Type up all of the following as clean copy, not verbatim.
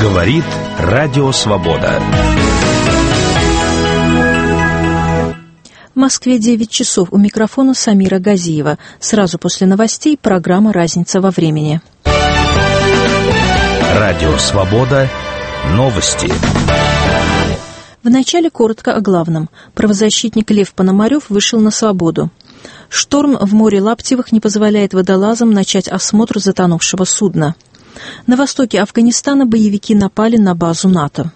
Говорит Радио Свобода. В Москве 9 часов. У микрофона Самира Газиева. Сразу после новостей программа «Разница во времени». Радио Свобода. Новости. Вначале коротко о главном. Правозащитник Лев Пономарев вышел на свободу. Шторм в море Лаптевых не позволяет водолазам начать осмотр затонувшего судна. На востоке Афганистана боевики напали на базу НАТО.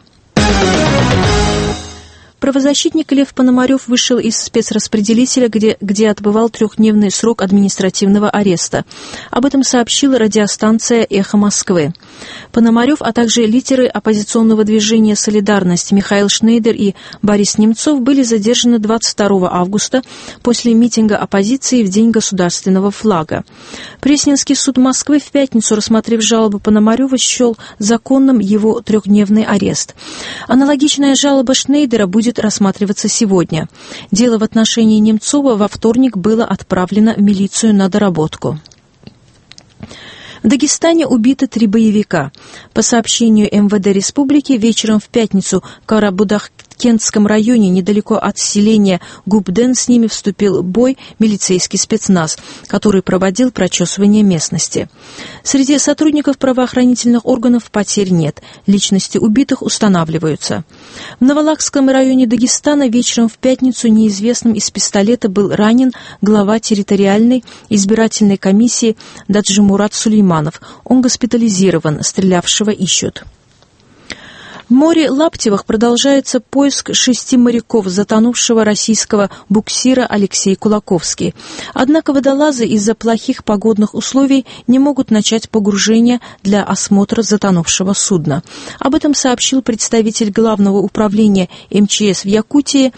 Правозащитник Лев Пономарев вышел из спецраспределителя, где отбывал 3-дневный срок административного ареста. Об этом сообщила радиостанция «Эхо Москвы». Пономарев, а также лидеры оппозиционного движения «Солидарность» Михаил Шнейдер и Борис Немцов были задержаны 22 августа после митинга оппозиции в День государственного флага. Пресненский суд Москвы в пятницу, рассмотрев жалобу Пономарева, счел законным его 3-дневный арест. Аналогичная жалоба Шнейдера будет рассматриваться сегодня. Дело в отношении Немцова во вторник было отправлено в милицию на доработку. В Дагестане убиты 3 боевика. По сообщению МВД республики, вечером в пятницу в Карабудаккентском районе, недалеко от селения Губден, с ними вступил в бой милицейский спецназ, который проводил прочесывание местности. Среди сотрудников правоохранительных органов потерь нет. Личности убитых устанавливаются. В Новолакском районе Дагестана вечером в пятницу неизвестным из пистолета был ранен глава территориальной избирательной комиссии Даджимурат Сулейманов. Он госпитализирован, стрелявшего ищут. В море Лаптевых продолжается поиск 6 моряков затонувшего российского буксира Алексей Кулаковский. Однако водолазы из-за плохих погодных условий не могут начать погружение для осмотра затонувшего судна. Об этом сообщил представитель Главного управления МЧС в Якутии.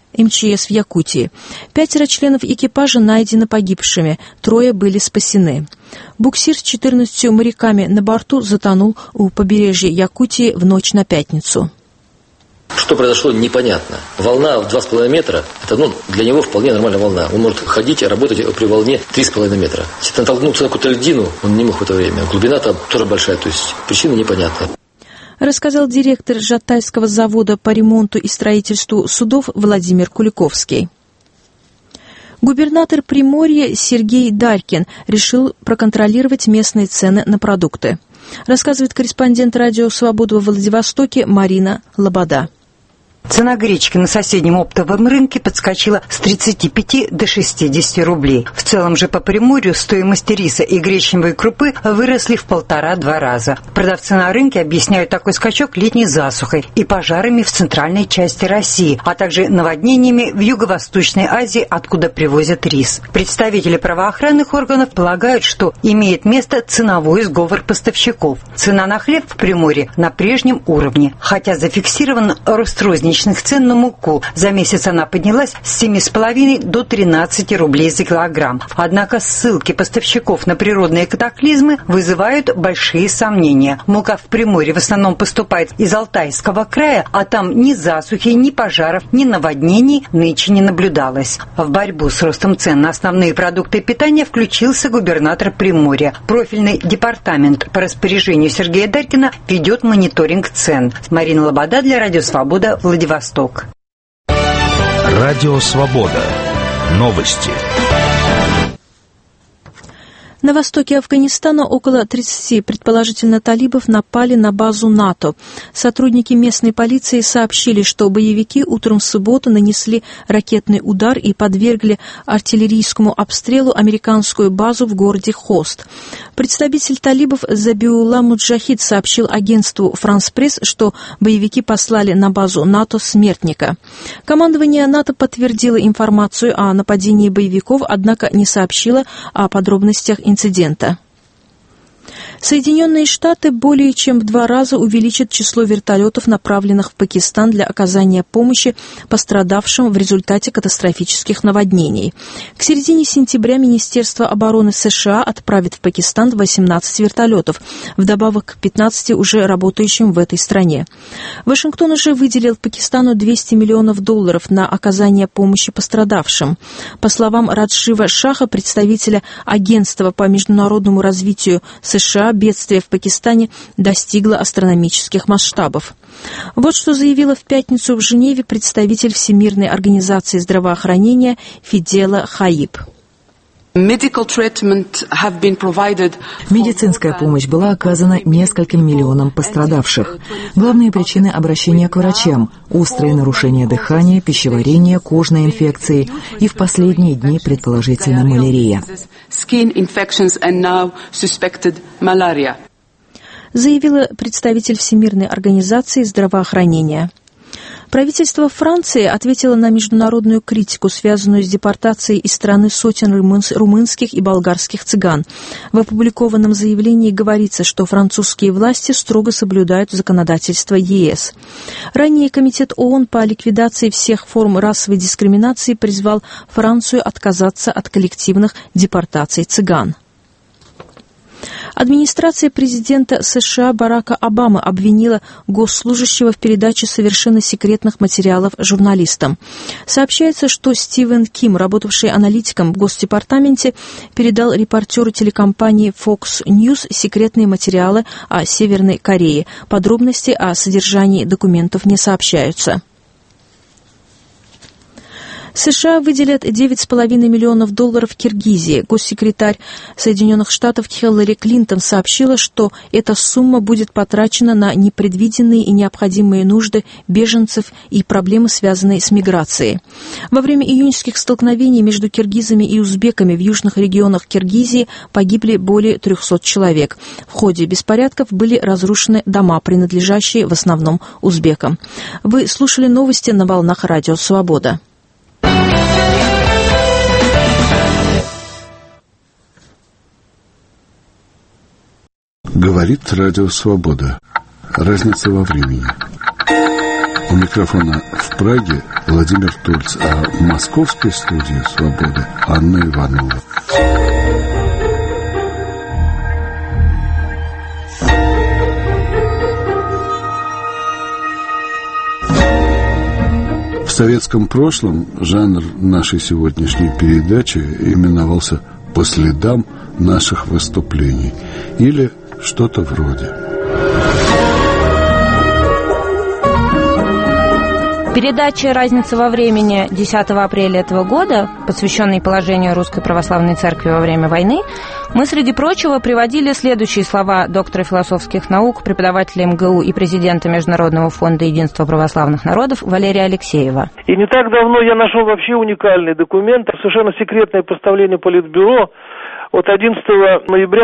5 членов экипажа найдены погибшими, 3 были спасены. Буксир с 14 моряками на борту затонул у побережья Якутии в ночь на пятницу. Что произошло, непонятно. Волна в 2,5 метра, это для него вполне нормальная волна. Он может ходить и работать при волне 3,5 метра. Если натолкнуться на какую-то льдину, он не мог в это время. Глубина там тоже большая, то есть причина непонятна. Рассказал директор Жатайского завода по ремонту и строительству судов Владимир Куликовский. Губернатор Приморья Сергей Дарькин решил проконтролировать местные цены на продукты. Рассказывает корреспондент радио «Свобода» во Владивостоке Марина Лобода. Цена гречки на соседнем оптовом рынке подскочила с 35 до 60 рублей. В целом же по Приморью стоимость риса и гречневой крупы выросли в 1,5-2 раза. Продавцы на рынке объясняют такой скачок летней засухой и пожарами в центральной части России, а также наводнениями в Юго-Восточной Азии, откуда привозят рис. Представители правоохранных органов полагают, что имеет место ценовой сговор поставщиков. Цена на хлеб в Приморье на прежнем уровне, хотя зафиксирован рост розничных цен на муку. За месяц она поднялась с 7,5 до 13 рублей за килограмм. Однако ссылки поставщиков на природные катаклизмы вызывают большие сомнения. Мука в Приморье в основном поступает из Алтайского края, а там ни засухи, ни пожаров, ни наводнений нынче не наблюдалось. В борьбу с ростом цен на основные продукты питания включился губернатор Приморья. Профильный департамент по распоряжению Сергея Дарькина ведет мониторинг цен. Марина Лобода для Радио Свобода, Владивосток. Радио Свобода. Новости. На востоке Афганистана около 30, предположительно, талибов напали на базу НАТО. Сотрудники местной полиции сообщили, что боевики утром в субботу нанесли ракетный удар и подвергли артиллерийскому обстрелу американскую базу в городе Хост. Представитель талибов Забиулла Муджахид сообщил агентству «Франс Пресс», что боевики послали на базу НАТО смертника. Командование НАТО подтвердило информацию о нападении боевиков, однако не сообщило о подробностях инцидента. Соединенные Штаты более чем в 2 раза увеличат число вертолетов, направленных в Пакистан для оказания помощи пострадавшим в результате катастрофических наводнений. К середине сентября Министерство обороны США отправит в Пакистан 18 вертолетов, вдобавок к 15 уже работающим в этой стране. Вашингтон уже выделил Пакистану $200 миллионов на оказание помощи пострадавшим. По словам Раджива Шаха, представителя Агентства по международному развитию США США бедствие в Пакистане достигло астрономических масштабов. Вот что заявила в пятницу в Женеве представитель Всемирной организации здравоохранения Фидела Хаиб. Медицинская помощь была оказана нескольким миллионам пострадавших. Главные причины обращения к врачам – острые нарушения дыхания, пищеварения, кожной инфекции и в последние дни, предположительно, малярия. Заявила представитель Всемирной организации здравоохранения. Правительство Франции ответило на международную критику, связанную с депортацией из страны сотен румынских и болгарских цыган. В опубликованном заявлении говорится, что французские власти строго соблюдают законодательство ЕС. Ранее Комитет ООН по ликвидации всех форм расовой дискриминации призвал Францию отказаться от коллективных депортаций цыган. Администрация президента США Барака Обамы обвинила госслужащего в передаче совершенно секретных материалов журналистам. Сообщается, что Стивен Ким, работавший аналитиком в Госдепартаменте, передал репортеру телекомпании Fox News секретные материалы о Северной Корее. Подробности о содержании документов не сообщаются. США выделят $9,5 миллионов Киргизии. Госсекретарь Соединенных Штатов Хиллари Клинтон сообщила, что эта сумма будет потрачена на непредвиденные и необходимые нужды беженцев и проблемы, связанные с миграцией. Во время июньских столкновений между киргизами и узбеками в южных регионах Киргизии погибли более 300 человек. В ходе беспорядков были разрушены дома, принадлежащие в основном узбекам. Вы слушали новости на волнах Радио Свобода. Говорит Радио Свобода. Разница во времени. У микрофона в Праге Владимир Тульц, а в московской студии Свободы Анна Иванова. В советском прошлом жанр нашей сегодняшней передачи именовался «По следам наших выступлений» или что-то вроде. Передача «Разница во времени» 10 апреля этого года, посвященной положению Русской Православной Церкви во время войны, мы, среди прочего, приводили следующие слова доктора философских наук, преподавателя МГУ и президента Международного фонда единства православных народов Валерия Алексеева. И не так давно я нашел вообще уникальный документ, совершенно секретное постановление Политбюро от 11 ноября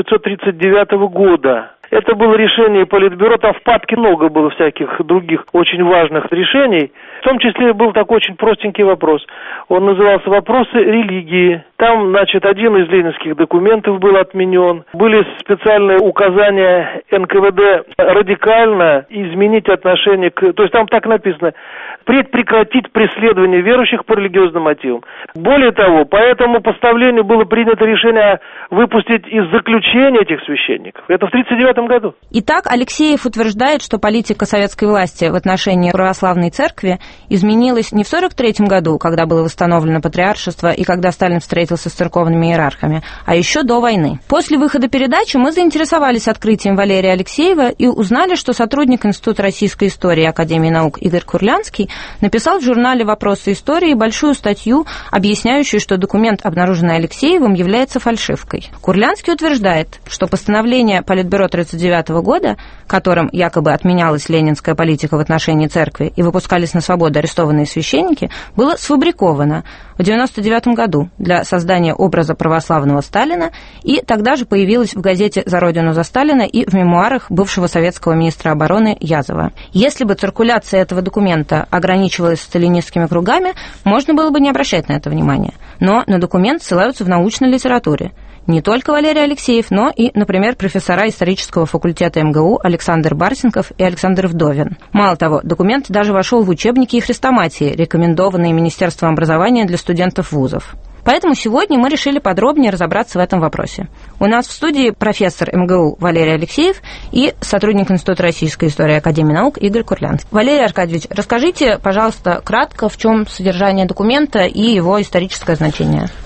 1939 года. Это было решение Политбюро, там в папке много было всяких других очень важных решений. В том числе был такой очень простенький вопрос. Он назывался «Вопросы религии». Там, значит, один из ленинских документов был отменен. Были специальные указания НКВД радикально изменить отношение к... То есть там так написано: прекратить преследование верующих по религиозным мотивам. Более того, по этому постановлению было принято решение выпустить из заключения этих священников. Это в 1939 году. Итак, Алексеев утверждает, что политика советской власти в отношении православной церкви изменилась не в 1943 году, когда было восстановлено патриаршество и когда Сталин встретился с церковными иерархами, а еще до войны. После выхода передачи мы заинтересовались открытием Валерия Алексеева и узнали, что сотрудник Института российской истории Академии наук Игорь Курлянский написал в журнале «Вопросы истории» большую статью, объясняющую, что документ, обнаруженный Алексеевым, является фальшивкой. Курлянский утверждает, что постановление Политбюро 1939 года, которым якобы отменялась ленинская политика в отношении церкви и выпускались на свободу арестованные священники, было сфабриковано в 1999 году для создания образа православного Сталина и тогда же появилось в газете «За Родину, за Сталина» и в мемуарах бывшего советского министра обороны Язова. Если бы циркуляция этого документа ограничивалась сталинистскими кругами, можно было бы не обращать на это внимания. Но на документ ссылаются в научной литературе. Не только Валерий Алексеев, но и, например, профессора исторического факультета МГУ Александр Барсенков и Александр Вдовин. Мало того, документ даже вошел в учебники и хрестоматии, рекомендованные Министерством образования для студентов вузов. Поэтому сегодня мы решили подробнее разобраться в этом вопросе. У нас в студии профессор МГУ Валерий Алексеев и сотрудник Института российской истории Академии наук Игорь Курлянский. Валерий Аркадьевич, расскажите, пожалуйста, кратко, в чем содержание документа и его историческое значение.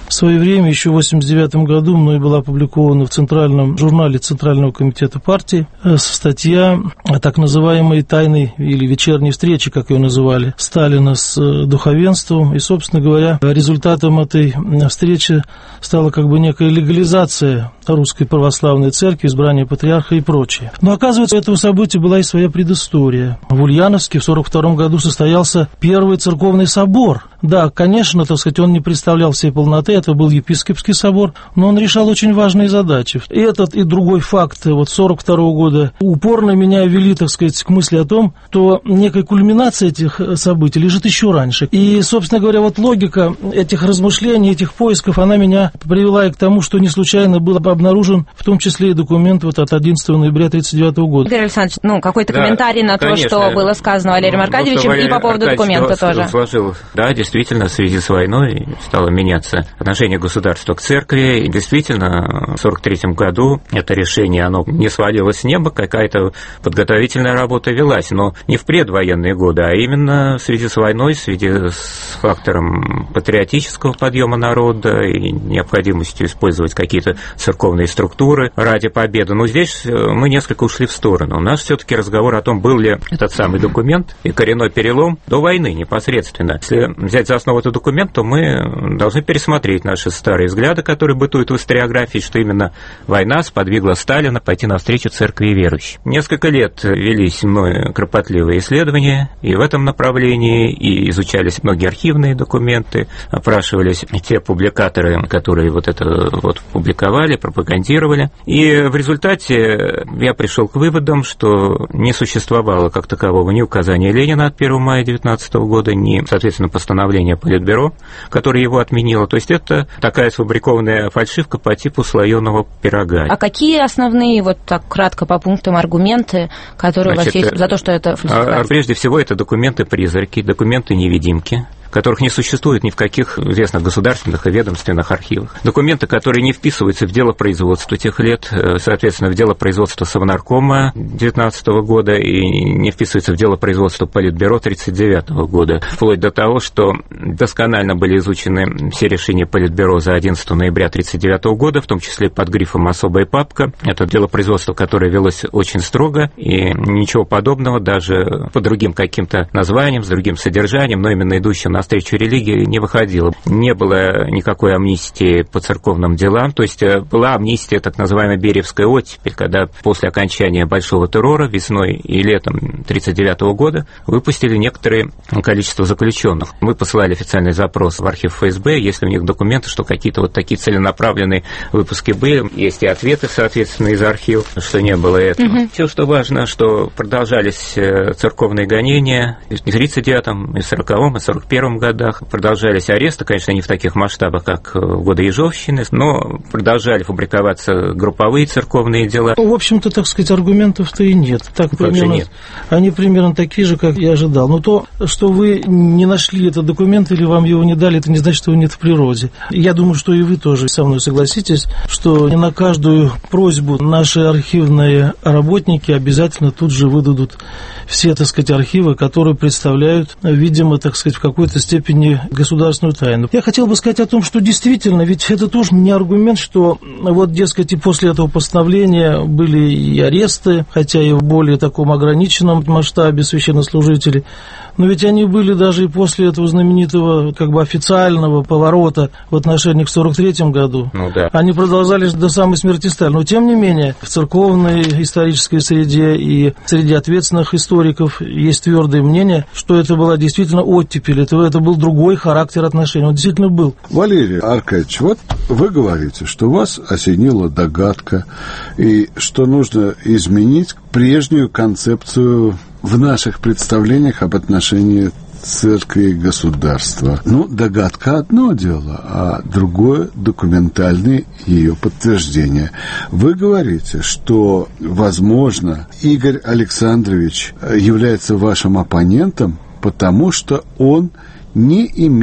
В свое время, еще в 1989 году, мной была опубликована в центральном журнале Центрального комитета партии статья о так называемой тайной или вечерней встрече, как ее называли, Сталина с духовенством. И, собственно говоря, результатом этой встречи стала как бы некая легализация Русской Православной Церкви, избрание патриарха и прочее. Но, оказывается, у этого события была и своя предыстория. В Ульяновске в 1942 году состоялся первый церковный собор. Да, конечно, так сказать, он не представлял всей полноты, это был епископский собор, но он решал очень важные задачи. И этот, и другой факт вот 1942 года упорно меня вели, так сказать, к мысли о том, что некая кульминация этих событий лежит еще раньше. И, собственно говоря, вот логика этих размышлений, этих поисков, она меня привела и к тому, что не случайно был обнаружен в том числе и документ вот от 11 ноября 1939 года. Игорь Александрович, какой-то комментарий на конечно, то, что было сказано Валерием Аркадьевичем, и по поводу документа тоже. Сложил. Да, действительно, в связи с войной стало меняться отношение государства к церкви. И действительно, в 1943 году это решение, оно не свалилось с неба, какая-то подготовительная работа велась, но не в предвоенные годы, а именно в связи с войной, в связи с фактором патриотического подъема народа и необходимостью использовать какие-то церковные структуры ради победы. Но здесь мы несколько ушли в сторону. У нас все-таки разговор о том, был ли этот самый документ и коренной перелом до войны непосредственно. Если взять за основу этот документ, то мы должны пересмотреть наши старые взгляды, которые бытуют в историографии, что именно война сподвигла Сталина пойти навстречу церкви и верующим. Несколько лет велись мною кропотливые исследования и в этом направлении, и изучались многие архивные документы, опрашивались те публикаторы, которые вот это вот публиковали, пропагандировали. И в результате я пришел к выводам, что не существовало как такового ни указания Ленина от 1 мая 1919 года, ни, соответственно, постановления Политбюро, которое его отменило. То есть это такая сфабрикованная фальшивка по типу слоеного пирога. А какие основные, вот так кратко по пунктам, аргументы, которые у вас есть за то, что это фальсификация? Прежде всего, это документы-призраки, документы-невидимки, которых не существует ни в каких известных государственных и ведомственных архивах. Документы, которые не вписываются в дело производства тех лет, соответственно, в дело производства Совнаркома 19 года и не вписываются в дело производства Политбюро 1939 года. Вплоть до того, что досконально были изучены все решения Политбюро за 11 ноября 1939 года, в том числе под грифом «Особая папка». Это дело производства, которое велось очень строго, и ничего подобного даже по другим каким-то названиям, с другим содержанием, но именно идущим навстречу религии не выходило. Не было никакой амнистии по церковным делам, то есть была амнистия, так называемая Бериевская оттепель, когда после окончания большого террора весной и летом 1939 года выпустили некоторое количество заключенных. Мы посылали официальный запрос в архив ФСБ, если у них документы, что какие-то вот такие целенаправленные выпуски были. Есть и ответы, соответственно, из архива, что не было этого. Все, что важно, что продолжались церковные гонения и в 1939-м, и в 1940-м, и в 1941-м годах. Продолжались аресты, конечно, не в таких масштабах, как в годы Ежовщины, но продолжали фабриковаться групповые церковные дела. В общем-то, так сказать, аргументов-то и нет. Так примерно, нет. Они примерно такие же, как я ожидал. Но то, что вы не нашли этот документ или вам его не дали, это не значит, что его нет в природе. Я думаю, что и вы тоже со мной согласитесь, что не на каждую просьбу наши архивные работники обязательно тут же выдадут все, так сказать, архивы, которые представляют, видимо, так сказать, в какой-то степени государственную тайну. Я хотел бы сказать о том, что действительно, ведь это тоже не аргумент, что вот, дескать, и после этого постановления были и аресты, хотя и в более таком ограниченном масштабе священнослужителей, но ведь они были даже и после этого знаменитого, как бы, официального поворота в отношениях к 1943 году. Ну, да. Они продолжались до самой смерти Сталина. Но, тем не менее, в церковной исторической среде и среди ответственных историков есть твердое мнение, что это была действительно оттепель, это был другой характер отношений. Он действительно был. Валерий Аркадьевич, вот вы говорите, что вас осенила догадка, и что нужно изменить прежнюю концепцию в наших представлениях об отношении церкви и государства. Ну, догадка одно дело, а другое документальное ее подтверждение. Вы говорите, что, возможно, Игорь Александрович является вашим оппонентом, потому что он не имеет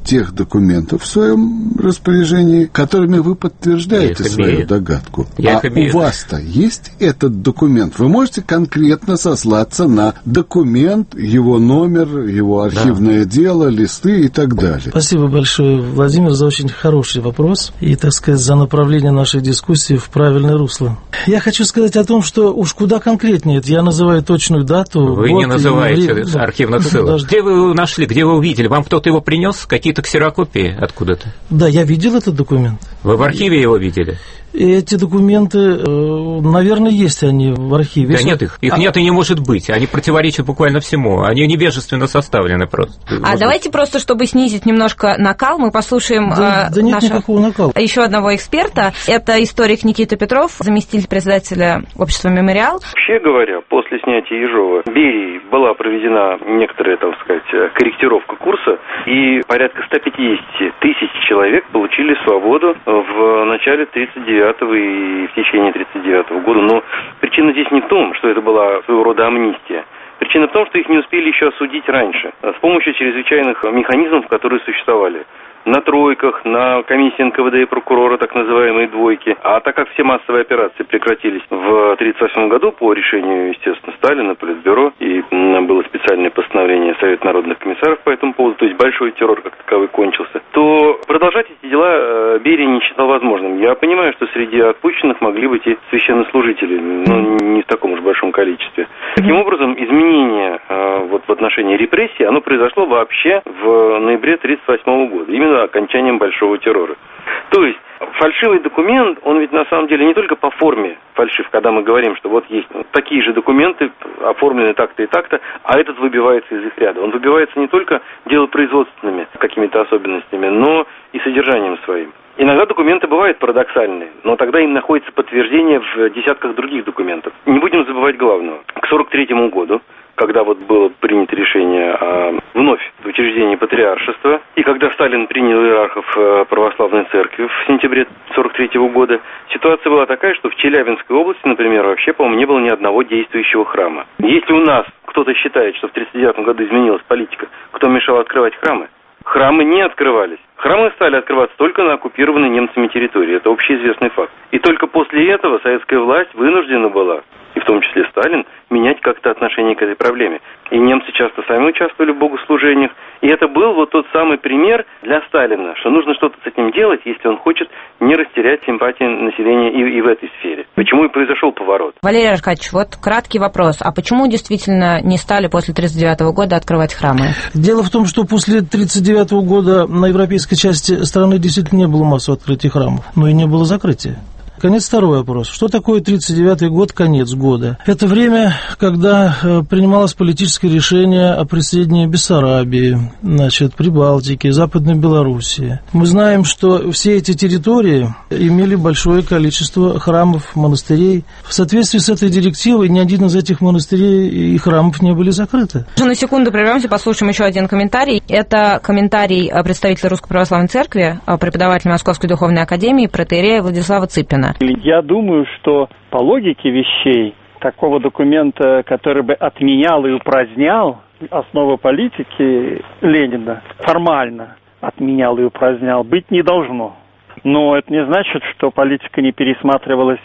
тех документов в своем распоряжении, которыми вы подтверждаете свою догадку. У вас-то есть этот документ? Вы можете конкретно сослаться на документ, его номер, его архивное дело, листы и так далее? Спасибо большое, Владимир, за очень хороший вопрос и, так сказать, за направление нашей дискуссии в правильное русло. Я хочу сказать о том, что уж куда конкретнее. Я называю точную дату. Вы не называете архивных ссылок. Где вы его нашли, где вы увидели? Вам кто-то его принес? Какие-то ксерокопии откуда-то? Да, я видел этот документ. Вы в архиве его видели? Эти документы, наверное, есть они в архиве. Да нет их. Их нет и не может быть. Они противоречат буквально всему. Они невежественно составлены просто. Давайте просто, чтобы снизить немножко накал, мы послушаем нет никакого накала. Еще одного эксперта. Это историк Никита Петров, заместитель председателя общества «Мемориал». Вообще говоря, после снятия Ежова Берии была проведена некоторая, так сказать, корректировка курса, и порядка 150 тысяч человек получили свободу в начале 1939 и в течение 1939 года. Но причина здесь не в том, что это была своего рода амнистия. Причина в том, что их не успели еще осудить раньше, с помощью чрезвычайных механизмов, которые существовали. На тройках, на комиссии НКВД и прокурора, так называемые двойки. А так как все массовые операции прекратились в 1938 году по решению, естественно, Сталина, Политбюро, и было специальное постановление Совета народных комиссаров по этому поводу, то есть большой террор как таковой кончился, то продолжать эти дела Берия не считал возможным. Я понимаю, что среди отпущенных могли быть и священнослужители, но не в таком уж большом количестве. Таким образом, изменение в отношении репрессий, оно произошло вообще в ноябре 1938 года. Именно окончанием большого террора. То есть фальшивый документ, он ведь на самом деле не только по форме фальшив, когда мы говорим, что вот есть такие же документы, оформлены так-то и так-то, а этот выбивается из их ряда. Он выбивается не только делопроизводственными какими-то особенностями, но и содержанием своим. Иногда документы бывают парадоксальные, но тогда им находится подтверждение в десятках других документов. Не будем забывать главного. К 1943 году, когда было принято решение о вновь учреждении патриаршества, и когда Сталин принял иерархов православной церкви в сентябре 1943 года, ситуация была такая, что в Челябинской области, например, вообще, по-моему, не было ни одного действующего храма. Если у нас кто-то считает, что в 1939 году изменилась политика, кто мешал открывать храмы? Храмы не открывались. Храмы стали открываться только на оккупированной немцами территории. Это общеизвестный факт. И только после этого советская власть вынуждена была, и в том числе Сталин, менять как-то отношение к этой проблеме. И немцы часто сами участвовали в богослужениях. И это был вот тот самый пример для Сталина, что нужно что-то с этим делать, если он хочет не растерять симпатии населения и в этой сфере. Почему и произошел поворот. Валерий Аркадьевич, вот краткий вопрос. А почему действительно не стали после 1939 года открывать храмы? Дело в том, что после 1939 года на европейской части страны действительно не было массового открытия храмов, но и не было закрытия. Конец, второй вопрос. Что такое 1939 год, конец года? Это время, когда принималось политическое решение о присоединении Бессарабии, Прибалтики, Западной Белоруссии. Мы знаем, что все эти территории имели большое количество храмов, монастырей. В соответствии с этой директивой ни один из этих монастырей и храмов не были закрыты. На секунду прервемся, послушаем еще один комментарий. Это комментарий представителя Русской Православной Церкви, преподавателя Московской Духовной Академии, протоиерея Владислава Цыпина. Я думаю, что по логике вещей такого документа, который бы отменял и упразднял основы политики Ленина, формально отменял и упразднял, быть не должно. Но это не значит, что политика не пересматривалась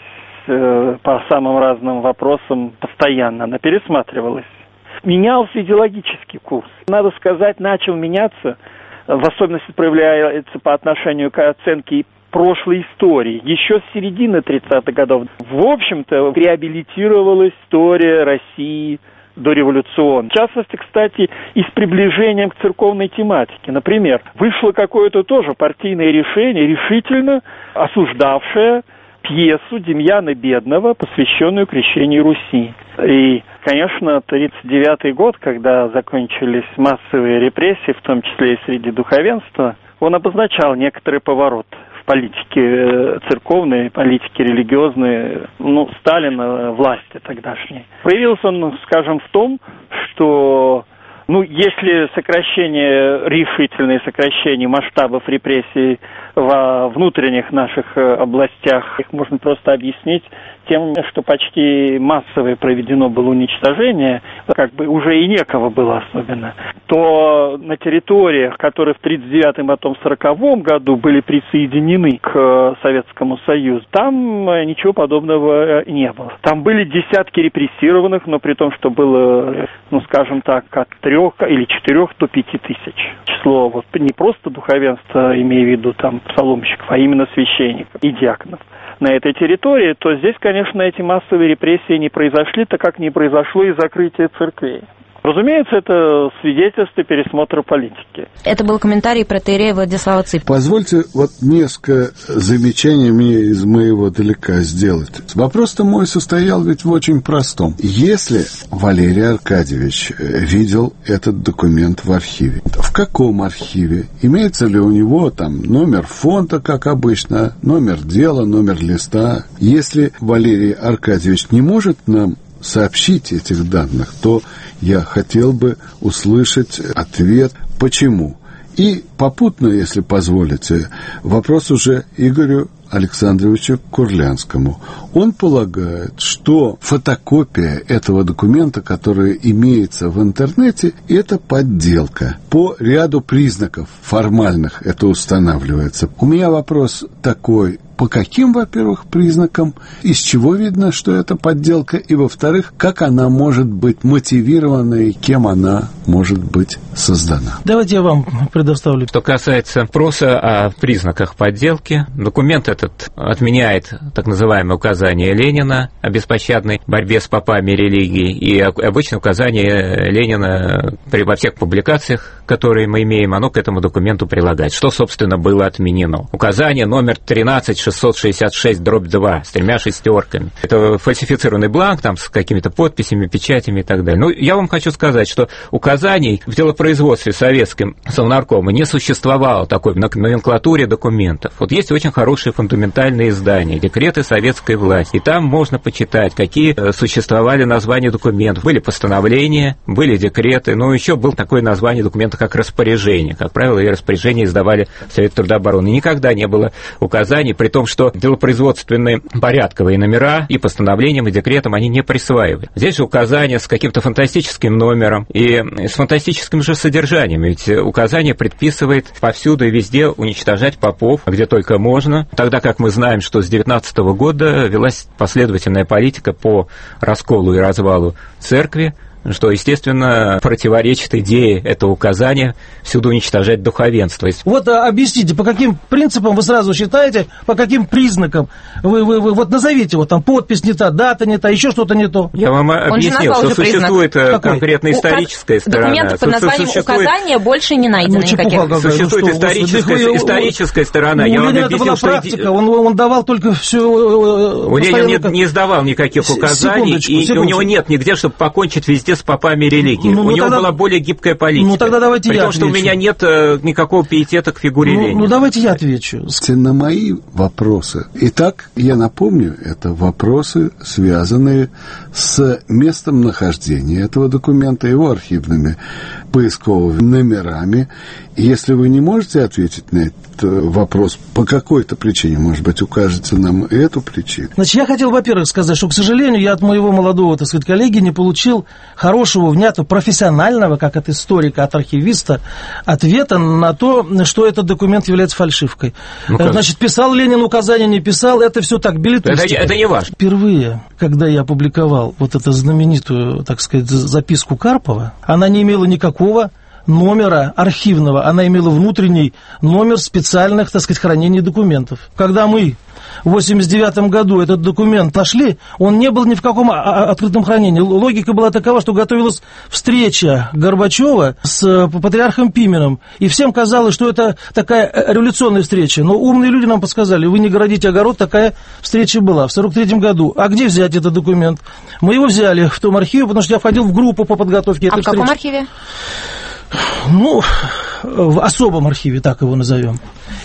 по самым разным вопросам постоянно. Она пересматривалась. Менялся идеологический курс. Надо сказать, начал меняться, в особенности проявляется по отношению к оценке прошлой истории, еще с середины 30-х годов. В общем-то, реабилитировалась история России дореволюционной. В частности, кстати, и с приближением к церковной тематике. Например, вышло какое-то тоже партийное решение, решительно осуждавшее пьесу Демьяна Бедного, посвященную крещению Руси. И, конечно, 1939 год, когда закончились массовые репрессии, в том числе и среди духовенства, он обозначал некоторый поворот в политике церковной, политике религиозной, Сталина, власти тогдашней. Проявился он, скажем, в том, что Если решительное сокращение масштабов репрессий во внутренних наших областях, их можно просто объяснить тем, что почти массовое проведено было уничтожение, уже и некого было особенно, то на территориях, которые в 1939 и потом в 1940 году были присоединены к Советскому Союзу, там ничего подобного не было. Там были десятки репрессированных, но при том, что было, скажем так, от 3 или 4 до 5 тысяч. Число не просто духовенства, имея в виду там псаломщиков, а именно священников и диаконов на этой территории, то здесь, конечно, эти массовые репрессии не произошли, так как не произошло и закрытие церквей. Разумеется, это свидетельство пересмотра политики. Это был комментарий протоиерея Владислава Цыпина. Позвольте несколько замечаний мне из моего далека сделать. Вопрос-то мой состоял ведь в очень простом. Если Валерий Аркадьевич видел этот документ в архиве, в каком архиве? Имеется ли у него там номер фонда, как обычно, номер дела, номер листа? Если Валерий Аркадьевич не может нам сообщить этих данных, то я хотел бы услышать ответ, почему. И попутно, если позволите, вопрос уже Игорю Александровичу Курлянскому. Он полагает, что фотокопия этого документа, который имеется в интернете, это подделка. По ряду признаков формальных это устанавливается. У меня вопрос такой: по каким, во-первых, признакам, из чего видно, что это подделка, и, во-вторых, как она может быть мотивирована и кем она может быть создана? Давайте я вам предоставлю. Что касается вопроса о признаках подделки, документ этот отменяет так называемое указание Ленина о беспощадной борьбе с попами религии, и обычно указание Ленина во всех публикациях, которые мы имеем, оно к этому документу прилагает. Что, собственно, было отменено? Указание номер 13666/2 с 3 шестерками. Это фальсифицированный бланк там с какими-то подписями, печатями и так далее. Я вам хочу сказать, что указаний в делопроизводстве советским Совнаркома не существовало такой в номенклатуре документов. Есть очень хорошие фундаментальные издания, декреты советской власти, и там можно почитать, какие существовали названия документов. Были постановления, были декреты, еще было такое название документа, как распоряжение. Как правило, и распоряжения издавали Совет трудообороны. Никогда не было указаний, при том, что делопроизводственные порядковые номера и постановлениям, и декретам они не присваивали. Здесь же указания с каким-то фантастическим номером и с фантастическим же содержанием. Ведь указание предписывает повсюду и везде уничтожать попов, где только можно, тогда как мы знаем, что с 19 года велась последовательная политика по расколу и развалу церкви, что, естественно, противоречит идее этого указания всюду уничтожать духовенство. Объясните, по каким принципам вы сразу считаете, по каким признакам? Вы назовите, там подпись не та, дата не та, еще что-то не то. Я вам объяснил, что существует конкретная историческая сторона. Документов под названием указания больше не найдено никаких. Существует историческая сторона. Я вам объяснил, что практика, он давал только все. Ленин не издавал никаких указаний, и у него нет нигде, чтобы покончить везде с попами религии. У него была более гибкая политика. Тогда давайте я отвечу. Потому что у меня нет никакого пиетета к фигуре Ленина. Давайте я отвечу. На мои вопросы. Итак, я напомню, это вопросы, связанные с местом нахождения этого документа, его архивными поисковыми номерами. Если вы не можете ответить на этот вопрос по какой-то причине, может быть, укажете нам эту причину. Я хотел, во-первых, сказать, что, к сожалению, я от моего молодого, коллеги не получил хорошего, внятного, профессионального, как от историка, от архивиста, ответа на то, что этот документ является фальшивкой. Писал Ленин указания, не писал, это все так, билетристика. Это не важно. Впервые, когда я опубликовал эту знаменитую, записку Карпова, она не имела никакого номера архивного, она имела внутренний номер специальных, хранений документов. Когда мы в 1989 году этот документ нашли, он не был ни в каком открытом хранении. Логика была такова, что готовилась встреча Горбачева с патриархом Пименом, и всем казалось, что это такая революционная встреча. Но умные люди нам подсказали: вы не городите огород, такая встреча была в 1943 году. А где взять этот документ? Мы его взяли в том архиве, потому что я входил в группу по подготовке этой встречи. А в каком архиве? В особом архиве, так его назовем.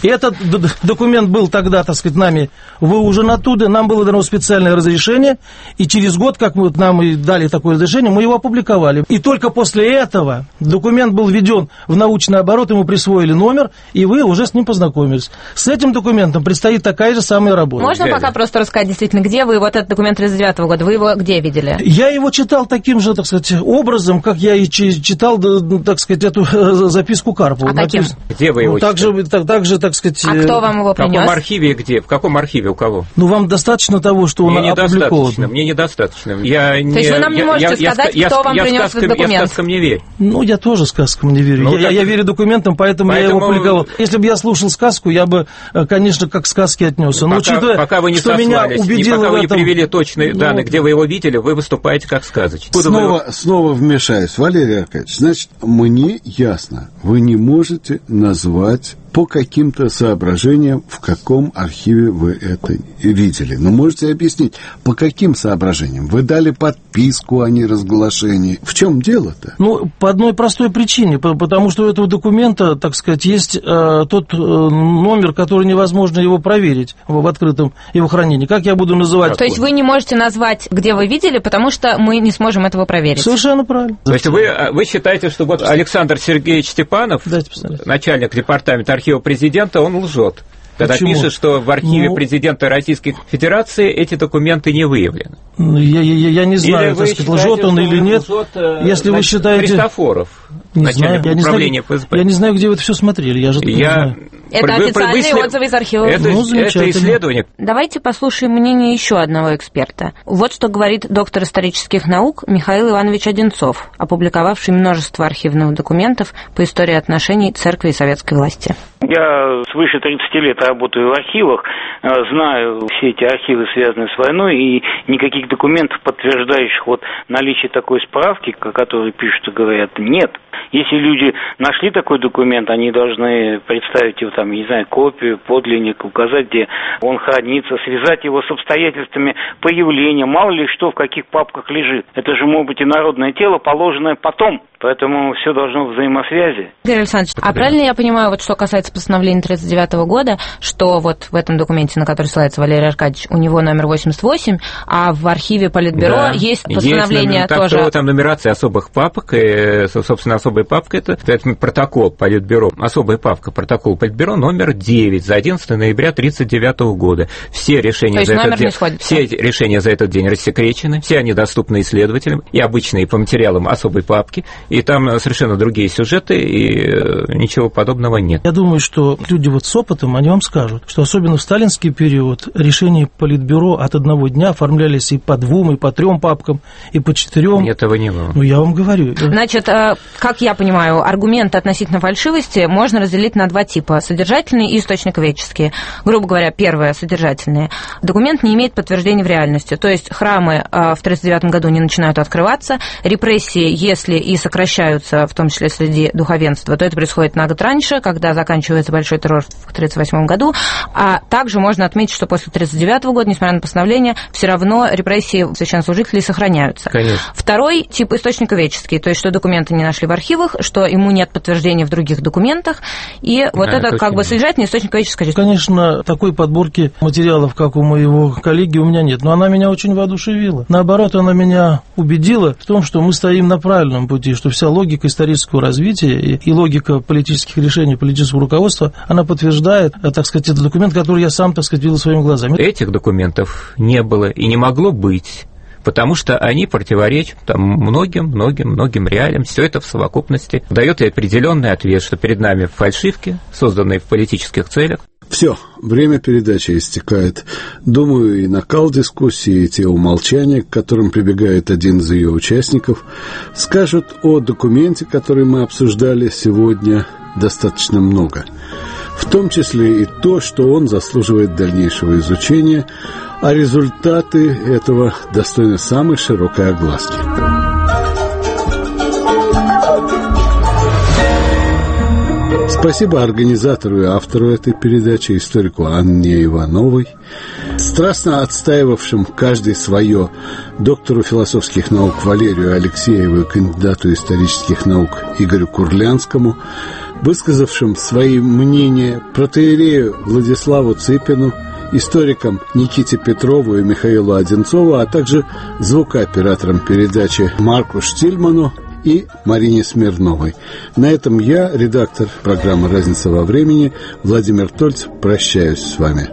И этот документ был тогда, так сказать, нами выужен оттуда, нам было дано специальное разрешение, и через год, как вот нам и дали такое разрешение, мы его опубликовали. И только после этого документ был введен в научный оборот, ему присвоили номер, и вы уже с ним познакомились. С этим документом предстоит такая же самая работа. Можно пока просто рассказать, действительно, где вы вот этот документ 1939 года, вы его где видели? Я его читал таким же, так сказать, образом, как я и читал, так сказать, эту записку Карпова. А каким? Где вы его читали? Также, так сказать... А кто вам его принес? В каком архиве и где? В каком архиве у кого? Ну, вам достаточно того, что он опубликован? Мне недостаточно. То есть вы нам не можете сказать, кто вам принес этот документ? Я сказкам не верю. Ну, я тоже сказкам не верю. Ну, я верю документам, поэтому я его опубликовал. Если бы я слушал сказку, я бы, конечно, как к сказке отнесся. Но пока вы не что меня убедило пока в вы не этом... привели точные данные, где вы его видели, вы выступаете как сказочник. Снова вмешаюсь. Валерий Аркадьевич, значит, мне ясно, вы не можете назвать по каким-то соображениям, в каком архиве вы это видели. Но можете объяснить, по каким соображениям? Вы дали подписку о неразглашении. В чем дело-то? Ну, по одной простой причине. Потому что у этого документа, так сказать, есть тот номер, который невозможно его проверить в открытом его хранении. Как я буду называть? То есть вы не можете назвать, где вы видели, потому что мы не сможем этого проверить. Совершенно правильно. То есть вы считаете, что вот Александр Сергеевич Степанов, начальник департамента архива президента, он лжет, когда пишет, что в архиве президента Российской Федерации эти документы не выявлены. Я не знаю, так сказать, лжет он или нет. Если вы считаете... Христофоров, начальник управления ФСБ. Я не знаю, где вы это все смотрели. Я же не знаю. Это официальные отзывы из архива. Это исследование. Давайте послушаем мнение еще одного эксперта. Вот что говорит доктор исторических наук Михаил Иванович Одинцов, опубликовавший множество архивных документов по истории отношений церкви и советской власти. Я свыше 30 лет работаю в архивах, знаю все эти архивы, связанные с войной, и никаких документов, подтверждающих вот наличие такой справки, о которой пишут и говорят, нет. Если люди нашли такой документ, они должны представить его, там, не знаю, копию, подлинник, указать, где он хранится, связать его с обстоятельствами появления, мало ли что в каких папках лежит. Это же может быть и народное тело, положенное потом, поэтому все должно в взаимосвязи. Игорь Александрович, а правильно я понимаю, вот что касается постановления 1939 года, что вот в этом документе, на который ссылается Валерий Аркадьевич, у него номер 88, а в архиве Политбюро есть постановление есть, тоже... Там нумерация особых папок, и, собственно, особая папка это протокол Политбюро, особая папка, протокол Политбюро номер 9 за 11 ноября 1939 года. Все решения за этот день рассекречены, все они доступны исследователям и обычные по материалам особой папки, и там совершенно другие сюжеты, и ничего подобного нет. Я думаю, что люди вот с опытом, они вам скажут, что особенно в сталинский период решения Политбюро от одного дня оформлялись и по 2, и по 3 папкам, и по 4. Этого не было. Ну, я вам говорю. Значит, как я понимаю, аргументы относительно фальшивости можно разделить на 2 типа: содержательные и источниковедческие. Грубо говоря, первое, содержательные. Документ не имеет подтверждения в реальности, то есть храмы в 1939 году не начинают открываться, репрессии, если и сокращаются, в том числе среди духовенства, то это происходит на год раньше, когда заканчивается большой террор в 1938 году, а также можно отметить, что после 1939 года, несмотря на постановление, все равно репрессии священнослужителей сохраняются. Конечно. Второй тип источниковедческий, то есть что документы не нашли в архивах, что ему нет подтверждения в других документах, и вот это как бы содержательный источниковедческий. Конечно, такой подборки материалов, как у моего коллеги, у меня нет, но она меня очень воодушевила. Наоборот, она меня убедила в том, что мы стоим на правильном пути, что вся логика исторического развития и логика политических решений, политического руководства, она подтверждает, так сказать, этот документ, который я сам, так сказать, видел своими глазами. Этих документов не было и не могло быть, потому что они противоречат многим реалиям. Все это в совокупности дает и определенный ответ, что перед нами фальшивки, созданные в политических целях. Все, время передачи истекает. Думаю, и накал дискуссии, и те умолчания, к которым прибегает один из ее участников, скажут о документе, который мы обсуждали сегодня, достаточно много. В том числе и то, что он заслуживает дальнейшего изучения, а результаты этого достойны самой широкой огласки. Спасибо организатору и автору этой передачи, историку Анне Ивановой. страстно отстаивавшим каждый свое доктору философских наук Валерию Алексееву и кандидату исторических наук Игорю Курлянскому, высказавшим свои мнения протоиерею Владиславу Цыпину, историкам Никите Петрову и Михаилу Одинцову, а также звукооператорам передачи Марку Штильману и Марине Смирновой. На этом я, редактор программы «Разница во времени» Владимир Тольц, прощаюсь с вами.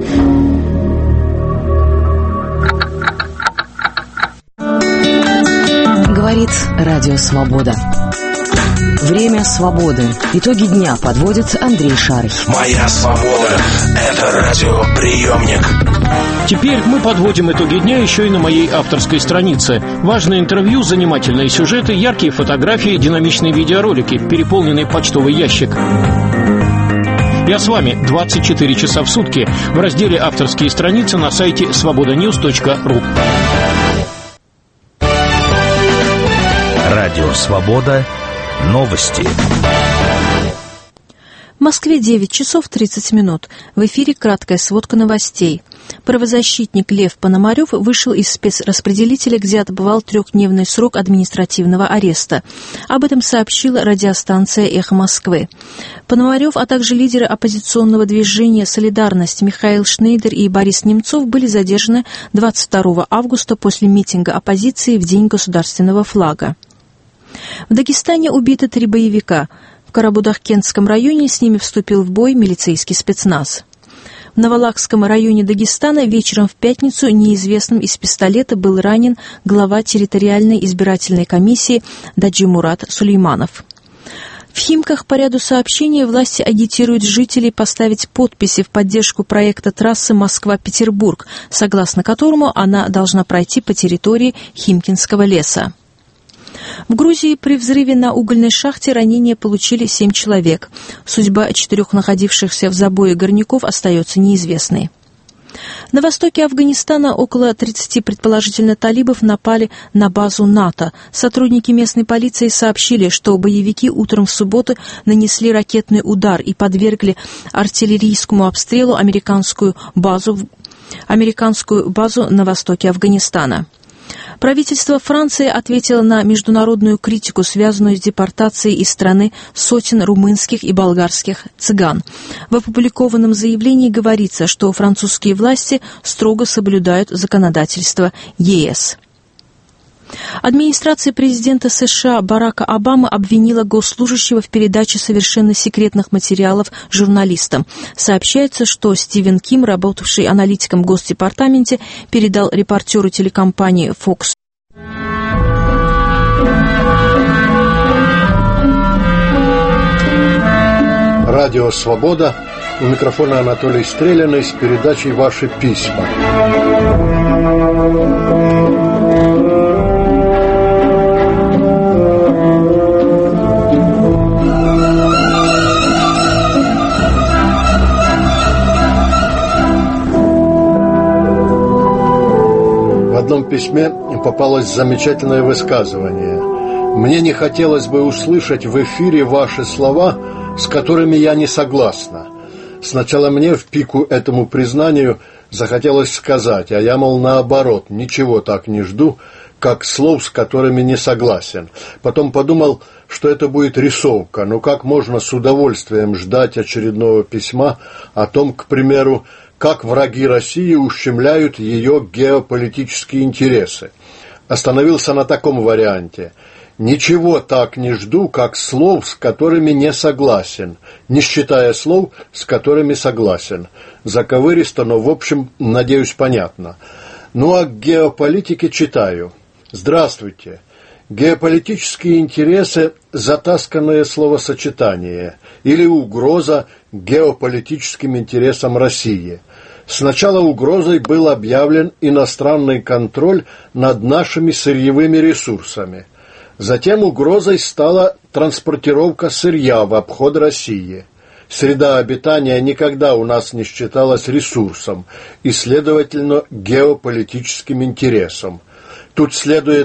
Говорит Радио Свобода. Время свободы. Итоги дня подводит Андрей Шарых. Моя свобода – это радиоприемник. Теперь мы подводим итоги дня еще и на моей авторской странице. Важные интервью, занимательные сюжеты, яркие фотографии, динамичные видеоролики, переполненный почтовый ящик. Я с вами 24 часа в сутки в разделе «Авторские страницы» на сайте svobodanews.ru. Радио «Свобода». Новости. В Москве 9 часов 30 минут. В эфире краткая сводка новостей. Правозащитник Лев Пономарев вышел из спецраспределителя, где отбывал 3-дневный срок административного ареста. Об этом сообщила радиостанция «Эхо Москвы». Пономарев, а также лидеры оппозиционного движения «Солидарность» Михаил Шнейдер и Борис Немцов были задержаны 22 августа после митинга оппозиции в День государственного флага. В Дагестане убиты 3 боевика. В Карабудах-Кентском районе с ними вступил в бой милицейский спецназ. В Навалакском районе Дагестана вечером в пятницу неизвестным из пистолета был ранен глава территориальной избирательной комиссии Даджимурат Сулейманов. В Химках по ряду сообщений власти агитируют жителей поставить подписи в поддержку проекта трассы Москва-Петербург, согласно которому она должна пройти по территории Химкинского леса. В Грузии при взрыве на угольной шахте ранения получили 7 человек. Судьба 4 находившихся в забое горняков остается неизвестной. На востоке Афганистана около 30 предположительно талибов напали на базу НАТО. Сотрудники местной полиции сообщили, что боевики утром в субботу нанесли ракетный удар и подвергли артиллерийскому обстрелу американскую базу на востоке Афганистана. Правительство Франции ответило на международную критику, связанную с депортацией из страны сотен румынских и болгарских цыган. В опубликованном заявлении говорится, что французские власти строго соблюдают законодательство ЕС. Администрация президента США Барака Обамы обвинила госслужащего в передаче совершенно секретных материалов журналистам. Сообщается, что Стивен Ким, работавший аналитиком в Госдепартаменте, передал репортеру телекомпании Fox Радио «Свобода». У микрофона Анатолий Стрелянный с передачей «Ваши письма». В одном письме попалось замечательное высказывание. «Мне не хотелось бы услышать в эфире ваши слова, с которыми я не согласна. Сначала мне в пику этому признанию захотелось сказать, а я, мол, наоборот, ничего так не жду, как слов, с которыми не согласен. Потом подумал, что это будет рисовка, но как можно с удовольствием ждать очередного письма о том, к примеру, как враги России ущемляют ее геополитические интересы. Остановился на таком варианте. Ничего так не жду, как слов, с которыми не согласен, не считая слов, с которыми согласен. Заковыристо, но, в общем, надеюсь, понятно. Ну, а к геополитике читаю. Здравствуйте. Геополитические интересы – затасканное словосочетание или угроза геополитическим интересам России. Сначала угрозой был объявлен иностранный контроль над нашими сырьевыми ресурсами. Затем угрозой стала транспортировка сырья в обход России. Среда обитания никогда у нас не считалась ресурсом и, следовательно, геополитическим интересом. Тут следует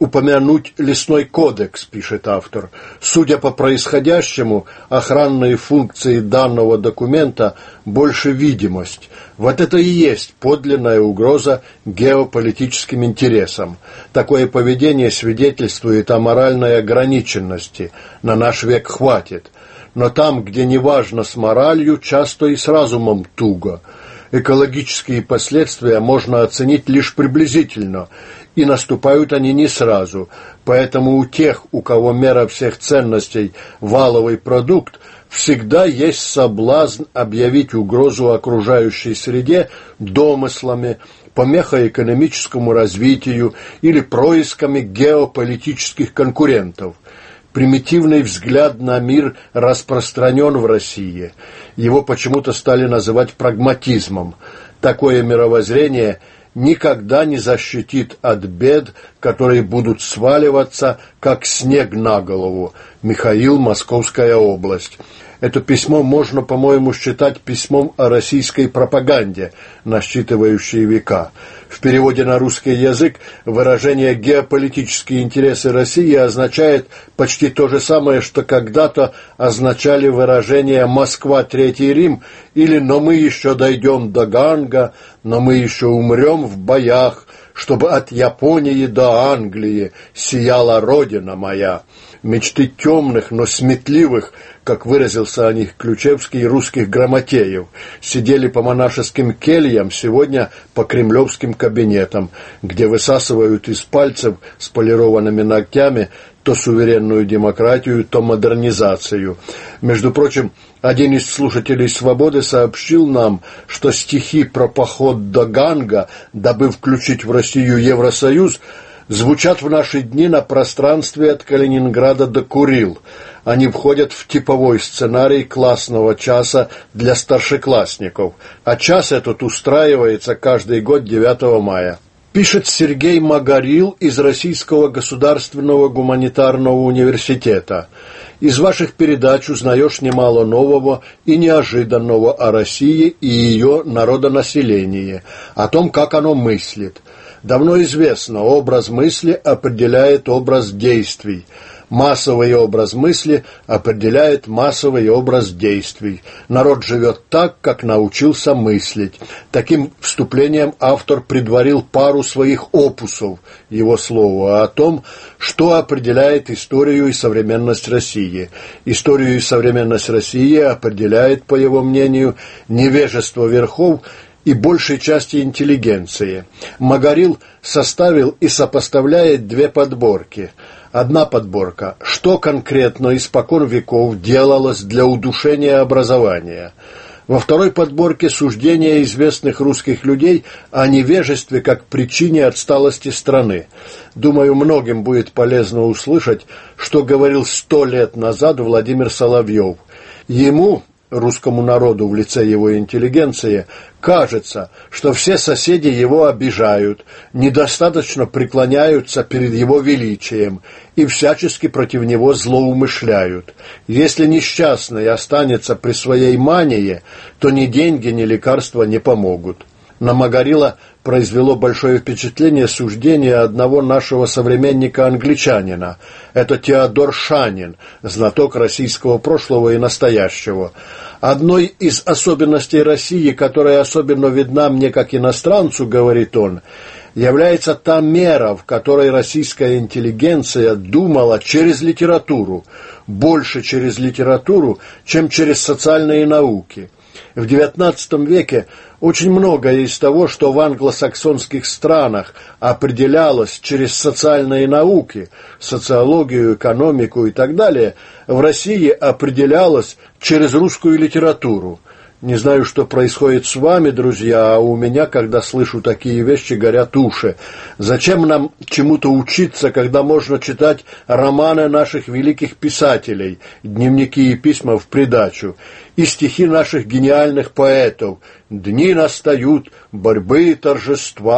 упомянуть лесной кодекс, пишет автор. Судя по происходящему, охранные функции данного документа больше видимость. Вот это и есть подлинная угроза геополитическим интересам. Такое поведение свидетельствует о моральной ограниченности. На наш век хватит. Но там, где не важно с моралью, часто и с разумом туго. Экологические последствия можно оценить лишь приблизительно, и наступают они не сразу. Поэтому у тех, у кого мера всех ценностей – валовый продукт, всегда есть соблазн объявить угрозу окружающей среде домыслами, помехой экономическому развитию или происками геополитических конкурентов. Примитивный взгляд на мир распространен в России. Его почему-то стали называть прагматизмом. Такое мировоззрение никогда не защитит от бед, которые будут сваливаться, как снег на голову. Михаил, Московская область. Это письмо можно, по-моему, считать письмом о российской пропаганде, насчитывающей века. В переводе на русский язык выражение «геополитические интересы России» означает почти то же самое, что когда-то означали выражения «Москва, Третий Рим» или «но мы еще дойдем до Ганга», «но мы еще умрем в боях», чтобы от Японии до Англии сияла родина моя. Мечты темных, но сметливых, как выразился о них Ключевский, русских грамотеев, сидели по монашеским кельям, сегодня по кремлевским кабинетам, где высасывают из пальцев с полированными ногтями то суверенную демократию, то модернизацию. Между прочим, один из слушателей «Свободы» сообщил нам, что стихи про поход до Ганга, дабы включить в Россию Евросоюз, звучат в наши дни на пространстве от Калининграда до Курил. Они входят в типовой сценарий классного часа для старшеклассников, а час этот устраивается каждый год 9 мая. Пишет Сергей Магарил из Российского государственного гуманитарного университета. Из ваших передач узнаешь немало нового и неожиданного о России и ее народонаселении, о том, как оно мыслит. Давно известно, образ мысли определяет образ действий. Массовый образ мысли определяет массовый образ действий. Народ живет так, как научился мыслить. Таким вступлением автор предварил пару своих опусов, его слова, о том, что определяет историю и современность России. Историю и современность России определяет, по его мнению, невежество верхов и большей части интеллигенции. Магарил составил и сопоставляет две подборки. Одна подборка – что конкретно испокон веков делалось для удушения образования. Во второй подборке суждения известных русских людей о невежестве как причине отсталости страны. Думаю, многим будет полезно услышать, что говорил 100 лет назад Владимир Соловьев. Ему, русскому народу в лице его интеллигенции, кажется, что все соседи его обижают, недостаточно преклоняются перед его величием и всячески против него злоумышляют. Если несчастный останется при своей мании, то ни деньги, ни лекарства не помогут. На Магарила произвело большое впечатление суждение одного нашего современника-англичанина. Это Теодор Шанин, знаток российского прошлого и настоящего. Одной из особенностей России, которая особенно видна мне как иностранцу, говорит он, является та мера, в которой российская интеллигенция думала через литературу, больше через литературу, чем через социальные науки. В XIX веке очень многое из того, что в англосаксонских странах определялось через социальные науки, социологию, экономику и так далее, в России определялось через русскую литературу. Не знаю, что происходит с вами, друзья, а у меня, когда слышу такие вещи, горят уши. Зачем нам чему-то учиться, когда можно читать романы наших великих писателей, дневники и письма в придачу, и стихи наших гениальных поэтов? «Дни настают, борьбы и торжества,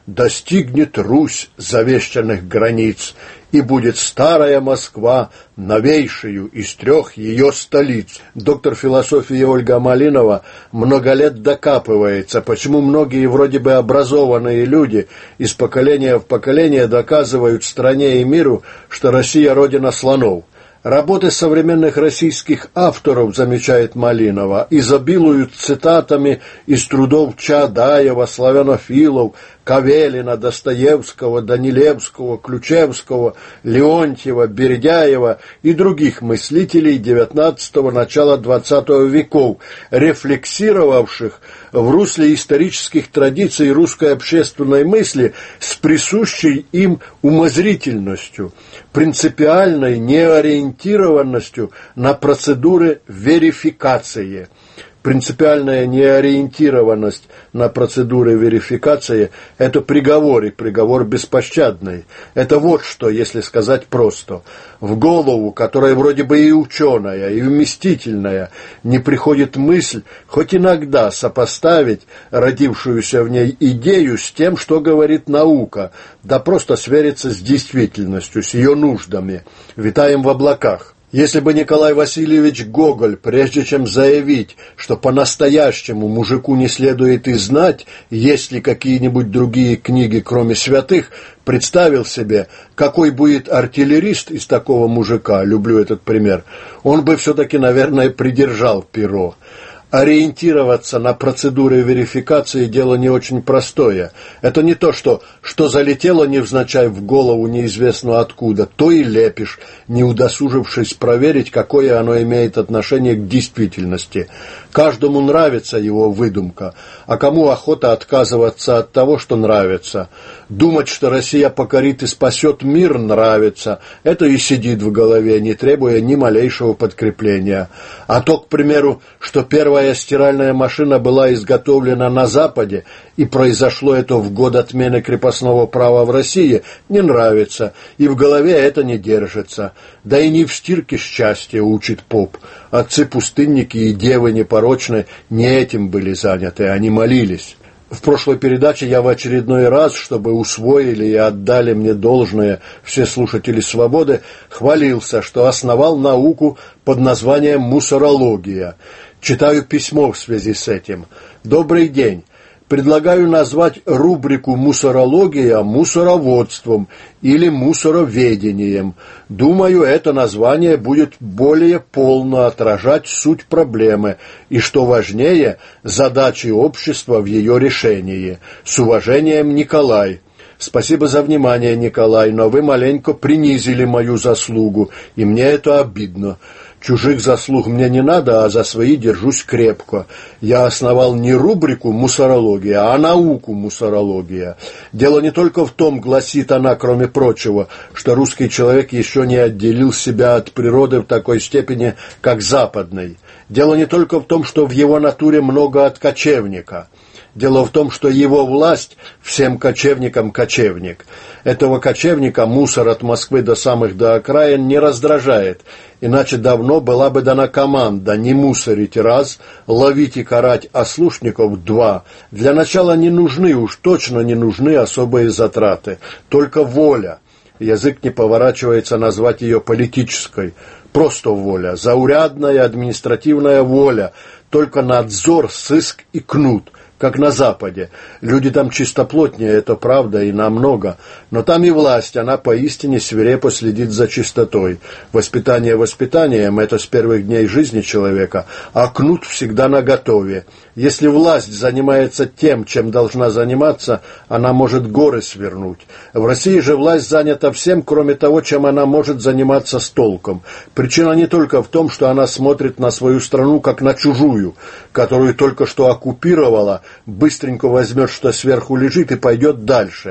достигнет Русь завещанных границ, и будет старая Москва новейшую из 3 ее столиц. Доктор философии Ольга Малинова много лет докапывается, почему многие вроде бы образованные люди из поколения в поколение доказывают стране и миру, что Россия родина слонов. Работы современных российских авторов, замечает Малинова, изобилуют цитатами из трудов Чаадаева, славянофилов, Кавелина, Достоевского, Данилевского, Ключевского, Леонтьева, Бердяева и других мыслителей XIX – начала XX веков, рефлексировавших в русле исторических традиций русской общественной мысли с присущей им умозрительностью, принципиальной неориентированностью на процедуры верификации. Принципиальная неориентированность на процедуры верификации – это приговор, и приговор беспощадный. Это вот что, если сказать просто. В голову, которая вроде бы и ученая, и вместительная, не приходит мысль хоть иногда сопоставить родившуюся в ней идею с тем, что говорит наука, да просто свериться с действительностью, с ее нуждами. Витаем в облаках. Если бы Николай Васильевич Гоголь, прежде чем заявить, что по-настоящему мужику не следует и знать, есть ли какие-нибудь другие книги, кроме святых, представил себе, какой будет артиллерист из такого мужика, люблю этот пример, он бы все-таки, наверное, придержал перо. Ориентироваться на процедуры верификации – дело не очень простое. Это не то, что залетело невзначай в голову неизвестно откуда, то и лепишь, не удосужившись проверить, какое оно имеет отношение к действительности. Каждому нравится его выдумка, а кому охота отказываться от того, что нравится. Думать, что Россия покорит и спасет мир, нравится. Это и сидит в голове, не требуя ни малейшего подкрепления. А то, к примеру, что первая стиральная машина была изготовлена на Западе, и произошло это в год отмены крепостного права в России, не нравится, и в голове это не держится. Да и не в стирке счастья, учит поп. Отцы-пустынники и девы непорочные не этим были заняты, они молились. В прошлой передаче я в очередной раз, чтобы усвоили и отдали мне должное все слушатели «Свободы», хвалился, что основал науку под названием «мусорология». Читаю письмо в связи с этим. «Добрый день. Предлагаю назвать рубрику «Мусорология» мусороводством или мусороведением. Думаю, это название будет более полно отражать суть проблемы и, что важнее, задачи общества в ее решении. С уважением, Николай». Спасибо за внимание, Николай, но вы маленько принизили мою заслугу, и мне это обидно. Чужих заслуг мне не надо, а за свои держусь крепко. Я основал не рубрику «Мусорология», а науку «Мусорология». Дело не только в том, гласит она, кроме прочего, что русский человек еще не отделил себя от природы в такой степени, как западный. Дело не только в том, что в его натуре много от кочевника. Дело в том, что его власть всем кочевникам кочевник. Этого кочевника мусор от Москвы до самых до окраин не раздражает, иначе давно была бы дана команда не мусорить раз, ловить и карать ослушников два. Для начала не нужны, уж точно не нужны особые затраты, только воля. Язык не поворачивается назвать ее политической. Просто воля, заурядная административная воля, только надзор, сыск и кнут. Как на Западе. Люди там чистоплотнее, это правда, и намного. Но там и власть, она поистине свирепо следит за чистотой. Воспитание воспитанием – это с первых дней жизни человека, а кнут всегда наготове. Если власть занимается тем, чем должна заниматься, она может горы свернуть. В России же власть занята всем, кроме того, чем она может заниматься с толком. Причина не только в том, что она смотрит на свою страну как на чужую, которую только что оккупировала, быстренько возьмет, что сверху лежит, и пойдет дальше.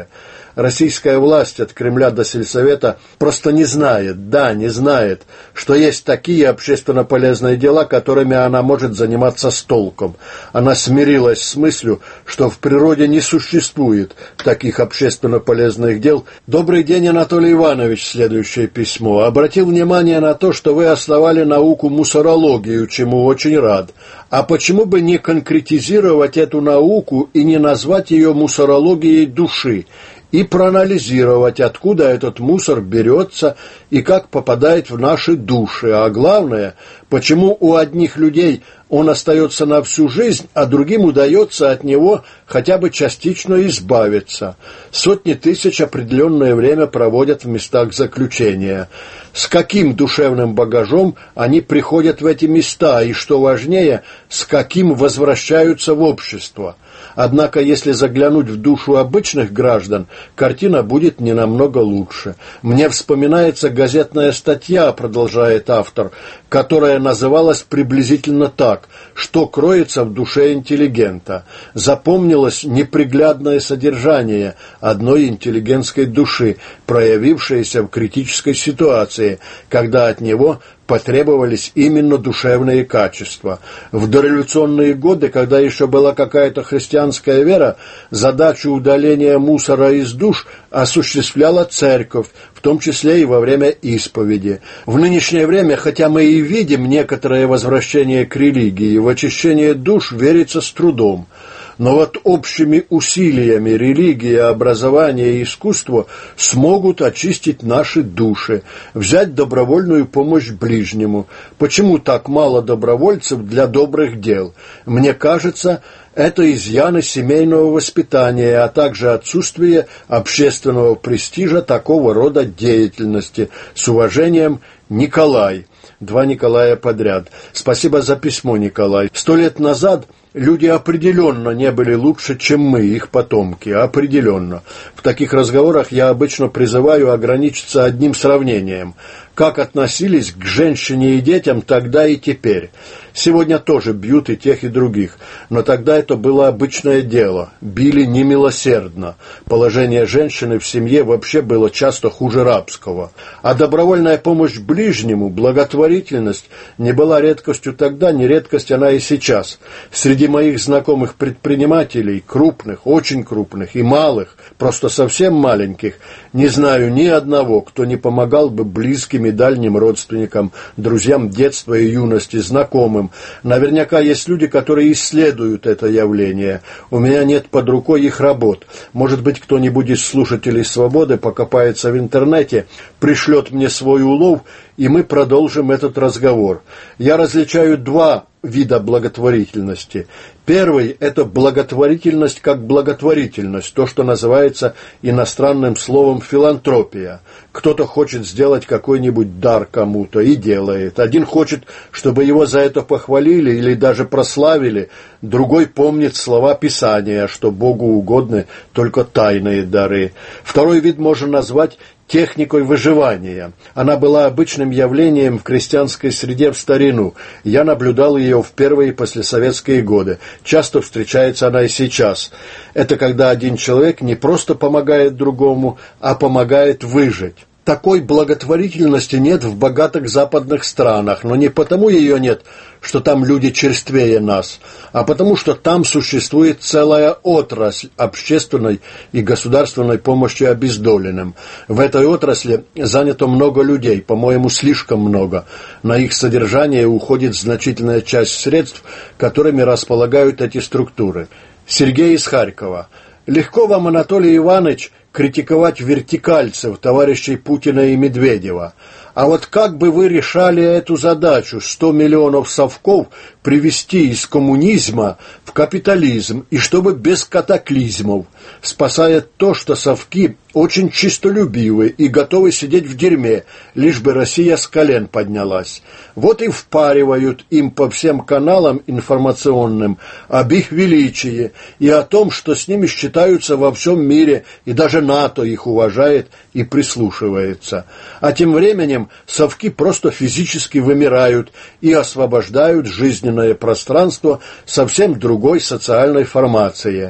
Российская власть от Кремля до сельсовета просто не знает, не знает, что есть такие общественно полезные дела, которыми она может заниматься с толком. Она смирилась с мыслью, что в природе не существует таких общественно полезных дел. Добрый день, Анатолий Иванович, следующее письмо. Обратил внимание на то, что вы основали науку мусорологию, чему очень рад. А почему бы не конкретизировать эту науку и не назвать ее мусорологией души? И проанализировать, откуда этот мусор берется и как попадает в наши души. А главное, почему у одних людей он остается на всю жизнь, а другим удается от него хотя бы частично избавиться. Сотни тысяч определенное время проводят в местах заключения. С каким душевным багажом они приходят в эти места, и, что важнее, с каким возвращаются в общество. Однако, если заглянуть в душу обычных граждан, картина будет не намного лучше. Мне вспоминается газетная статья, продолжает автор, которая называлась приблизительно так: «Что кроется в душе интеллигента?» Запомнилось неприглядное содержание одной интеллигентской души, проявившееся в критической ситуации, когда от него потребовались именно душевные качества. В дореволюционные годы, когда еще была какая-то христианская вера, задачу удаления мусора из душ осуществляла церковь, в том числе и во время исповеди. В нынешнее время, хотя мы и видим некоторое возвращение к религии, в очищение душ верится с трудом. Но вот общими усилиями религия, образование и искусство смогут очистить наши души, взять добровольную помощь ближнему. Почему так мало добровольцев для добрых дел? Мне кажется, это изъяны семейного воспитания, а также отсутствие общественного престижа такого рода деятельности. С уважением, Николай. 2 Николая подряд. Спасибо за письмо, Николай. 100 лет назад люди определенно не были лучше, чем мы, их потомки. Определенно. В таких разговорах я обычно призываю ограничиться одним сравнением. Как относились к женщине и детям тогда и теперь. Сегодня тоже бьют и тех, и других. Но тогда это было обычное дело. Били немилосердно. Положение женщины в семье вообще было часто хуже рабского. А добровольная помощь ближнему, благотворительность, не была редкостью тогда, не редкость она и сейчас. Среди моих знакомых предпринимателей, крупных, очень крупных и малых, просто совсем маленьких, не знаю ни одного, кто не помогал бы близким и дальним родственникам, друзьям детства и юности, знакомым. Наверняка есть люди, которые исследуют это явление. У меня нет под рукой их работ. Может быть, кто-нибудь из слушателей «Свободы» покопается в интернете, пришлет мне свой улов, и мы продолжим этот разговор. Я различаю 2 вида благотворительности. Первый – это благотворительность как благотворительность, то, что называется иностранным словом филантропия. Кто-то хочет сделать какой-нибудь дар кому-то и делает. Один хочет, чтобы его за это похвалили или даже прославили, другой помнит слова Писания, что Богу угодны только тайные дары. Второй вид можно назвать техникой выживания. Она была обычным явлением в крестьянской среде в старину. Я наблюдал ее в первые послесоветские годы. Часто встречается она и сейчас. Это когда один человек не просто помогает другому, а помогает выжить. Такой благотворительности нет в богатых западных странах, но не потому ее нет, что там люди черствее нас, а потому что там существует целая отрасль общественной и государственной помощи обездоленным. В этой отрасли занято много людей, по-моему, слишком много. На их содержание уходит значительная часть средств, которыми располагают эти структуры. Сергей из Харькова. Легко вам, Анатолий Иванович, критиковать вертикальцев, товарищей Путина и Медведева. А вот как бы вы решали эту задачу 100 миллионов совков привести из коммунизма в капитализм, и чтобы без катаклизмов, спасая то, что совки очень чистолюбивы и готовы сидеть в дерьме, лишь бы Россия с колен поднялась. Вот и впаривают им по всем каналам информационным об их величии и о том, что с ними считаются во всем мире, и даже НАТО их уважает и прислушивается. А тем временем совки просто физически вымирают и освобождают жизненное пространство совсем другой социальной формации.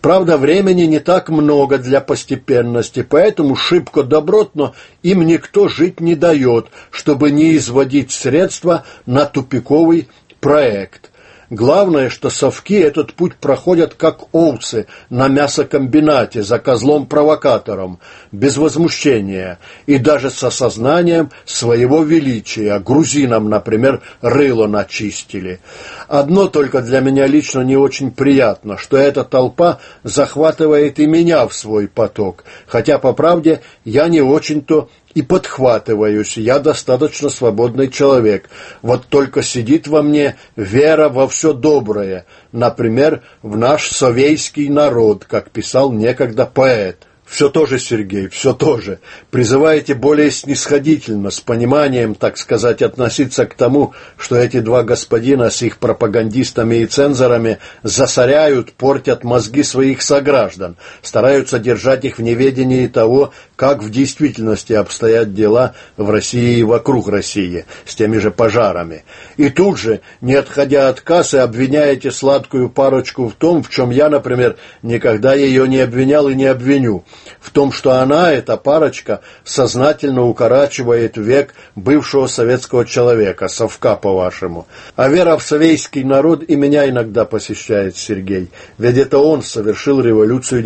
Правда, времени не так много для постепенности, поэтому шибко добротно им никто жить не дает, чтобы не изводить средства на тупиковый проект. Главное, что совки этот путь проходят как овцы на мясокомбинате за козлом-провокатором, без возмущения и даже с осознанием своего величия. Грузинам, например, рыло начистили. Одно только для меня лично не очень приятно, что эта толпа захватывает и меня в свой поток, хотя, по правде, я не очень-то и подхватываюсь, я достаточно свободный человек. Вот только сидит во мне вера во все доброе, например, в наш совейский народ, как писал некогда поэт. Все то же, Сергей, все то же. Призываете более снисходительно, с пониманием, так сказать, относиться к тому, что эти два господина с их пропагандистами и цензорами засоряют, портят мозги своих сограждан, стараются держать их в неведении того, как в действительности обстоят дела в России и вокруг России, с теми же пожарами. И тут же, не отходя от кассы, обвиняете сладкую парочку в том, в чем я, например, никогда ее не обвинял и не обвиню. В том, что она, эта парочка, сознательно укорачивает век бывшего советского человека, совка, по-вашему. А вера в совейский народ и меня иногда посещает, Сергей. Ведь это он совершил революцию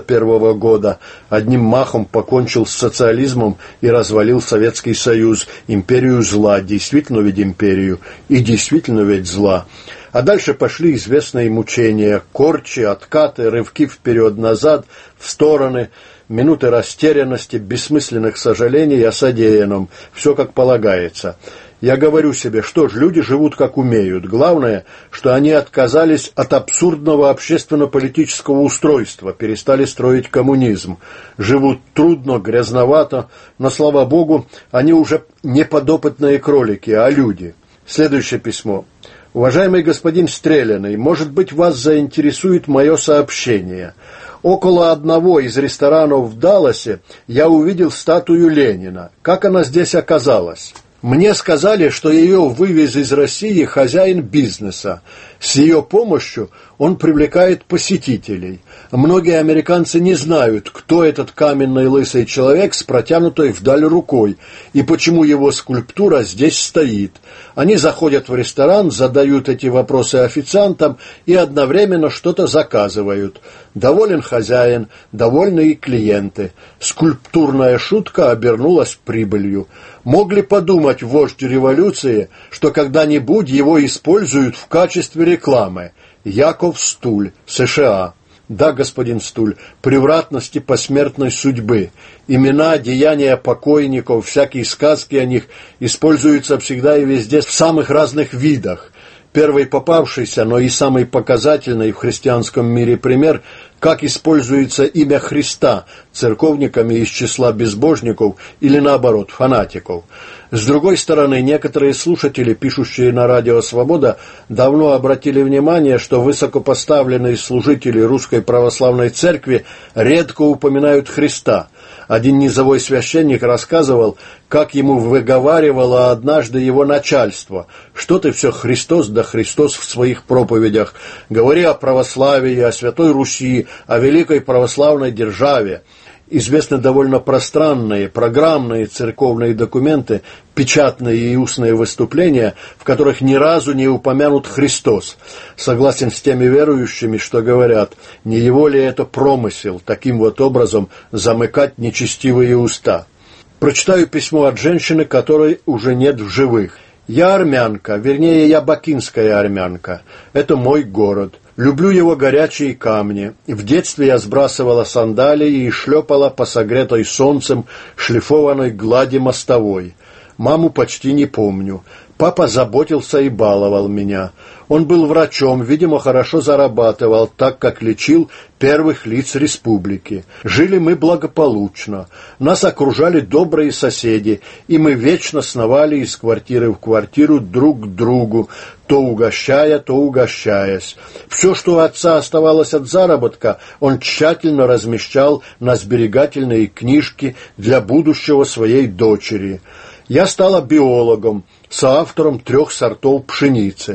91 года, одним махом покончил с социализмом и развалил Советский Союз, империю зла, действительно ведь империю, и действительно ведь зла. А дальше пошли известные мучения, корчи, откаты, рывки вперед-назад, в стороны, минуты растерянности, бессмысленных сожалений о содеянном, все как полагается. Я говорю себе, что ж, люди живут как умеют. Главное, что они отказались от абсурдного общественно-политического устройства, перестали строить коммунизм. Живут трудно, грязновато, но, слава богу, они уже не подопытные кролики, а люди. Следующее письмо. Уважаемый господин Стреляный, может быть, вас заинтересует мое сообщение. Около одного из ресторанов в Далласе я увидел статую Ленина. Как она здесь оказалась? Мне сказали, что ее вывез из России хозяин бизнеса. С ее помощью он привлекает посетителей. Многие американцы не знают, кто этот каменный лысый человек с протянутой вдаль рукой и почему его скульптура здесь стоит. Они заходят в ресторан, задают эти вопросы официантам и одновременно что-то заказывают. Доволен хозяин, довольны и клиенты. Скульптурная шутка обернулась прибылью. Мог ли подумать вождь революции, что когда-нибудь его используют в качестве рекламы? Яков Стуль, США. Да, господин Стуль, превратности посмертной судьбы. Имена, деяния покойников, всякие сказки о них используются всегда и везде в самых разных видах. Первый попавшийся, но и самый показательный в христианском мире пример, как используется имя Христа церковниками из числа безбожников или, наоборот, фанатиков. С другой стороны, некоторые слушатели, пишущие на радио «Свобода», давно обратили внимание, что высокопоставленные служители Русской Православной Церкви редко упоминают Христа. Один низовой священник рассказывал, как ему выговаривало однажды его начальство: «Что ты все Христос да Христос в своих проповедях? Говори о православии, о Святой Руси, о великой православной державе». Известны довольно пространные, программные церковные документы, печатные и устные выступления, в которых ни разу не упомянут Христос. Согласен с теми верующими, что говорят, не его ли это промысел, таким вот образом замыкать нечестивые уста. Прочитаю письмо от женщины, которой уже нет в живых. «Я армянка, вернее, я бакинская армянка. Это мой город. Люблю его горячие камни. В детстве я сбрасывала сандалии и шлепала по согретой солнцем шлифованной глади мостовой. Маму почти не помню. Папа заботился и баловал меня. Он был врачом, видимо, хорошо зарабатывал, так как лечил первых лиц республики. Жили мы благополучно. Нас окружали добрые соседи, и мы вечно сновали из квартиры в квартиру друг к другу, то угощая, то угощаясь. Все, что у отца оставалось от заработка, он тщательно размещал на сберегательные книжки для будущего своей дочери. Я стала биологом, соавтором 3 сортов пшеницы.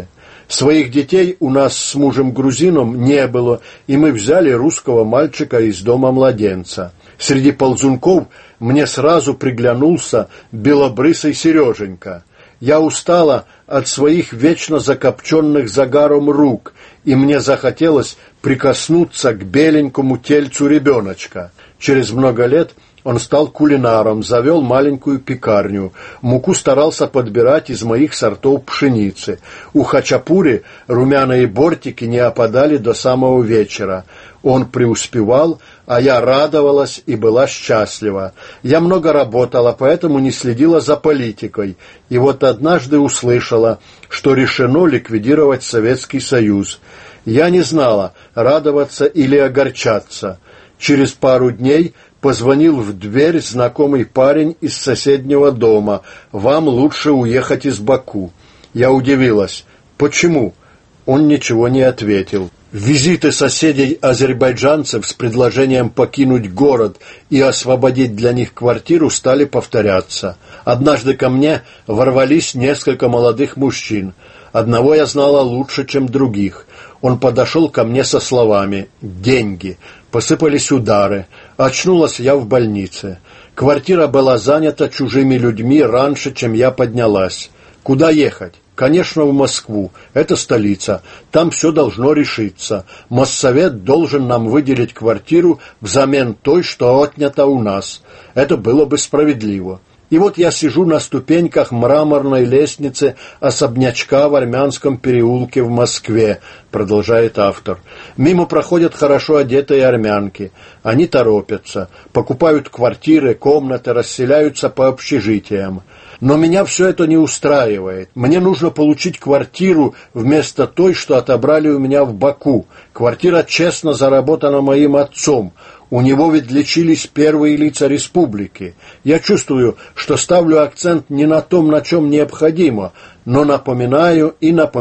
Своих детей у нас с мужем-грузином не было, и мы взяли русского мальчика из дома младенца. Среди ползунков мне сразу приглянулся белобрысый Сереженька. Я устала от своих вечно закопченных загаром рук, и мне захотелось прикоснуться к беленькому тельцу ребеночка. Через много лет он стал кулинаром, завел маленькую пекарню. Муку старался подбирать из моих сортов пшеницы. У хачапури румяные бортики не опадали до самого вечера. Он преуспевал, а я радовалась и была счастлива. Я много работала, поэтому не следила за политикой. И вот однажды услышала, что решено ликвидировать Советский Союз. Я не знала, радоваться или огорчаться. Через пару дней позвонил в дверь знакомый парень из соседнего дома. «Вам лучше уехать из Баку». Я удивилась. «Почему?» Он ничего не ответил. Визиты соседей-азербайджанцев с предложением покинуть город и освободить для них квартиру стали повторяться. Однажды ко мне ворвались несколько молодых мужчин. Одного я знала лучше, чем других. Он подошел ко мне со словами «деньги». Посыпались удары. Очнулась я в больнице. Квартира была занята чужими людьми раньше, чем я поднялась. Куда ехать? Конечно, в Москву. Это столица. Там все должно решиться. Моссовет должен нам выделить квартиру взамен той, что отнята у нас. Это было бы справедливо. И вот я сижу на ступеньках мраморной лестницы особнячка в Армянском переулке в Москве, продолжает автор. Мимо проходят хорошо одетые армянки. Они торопятся, покупают квартиры, комнаты, расселяются по общежитиям. Но меня все это не устраивает. Мне нужно получить квартиру вместо той, что отобрали у меня в Баку. Квартира честно заработана моим отцом. У него ведь лечились первые лица республики. Я чувствую, что ставлю акцент не на том, на чем необходимо, но напоминаю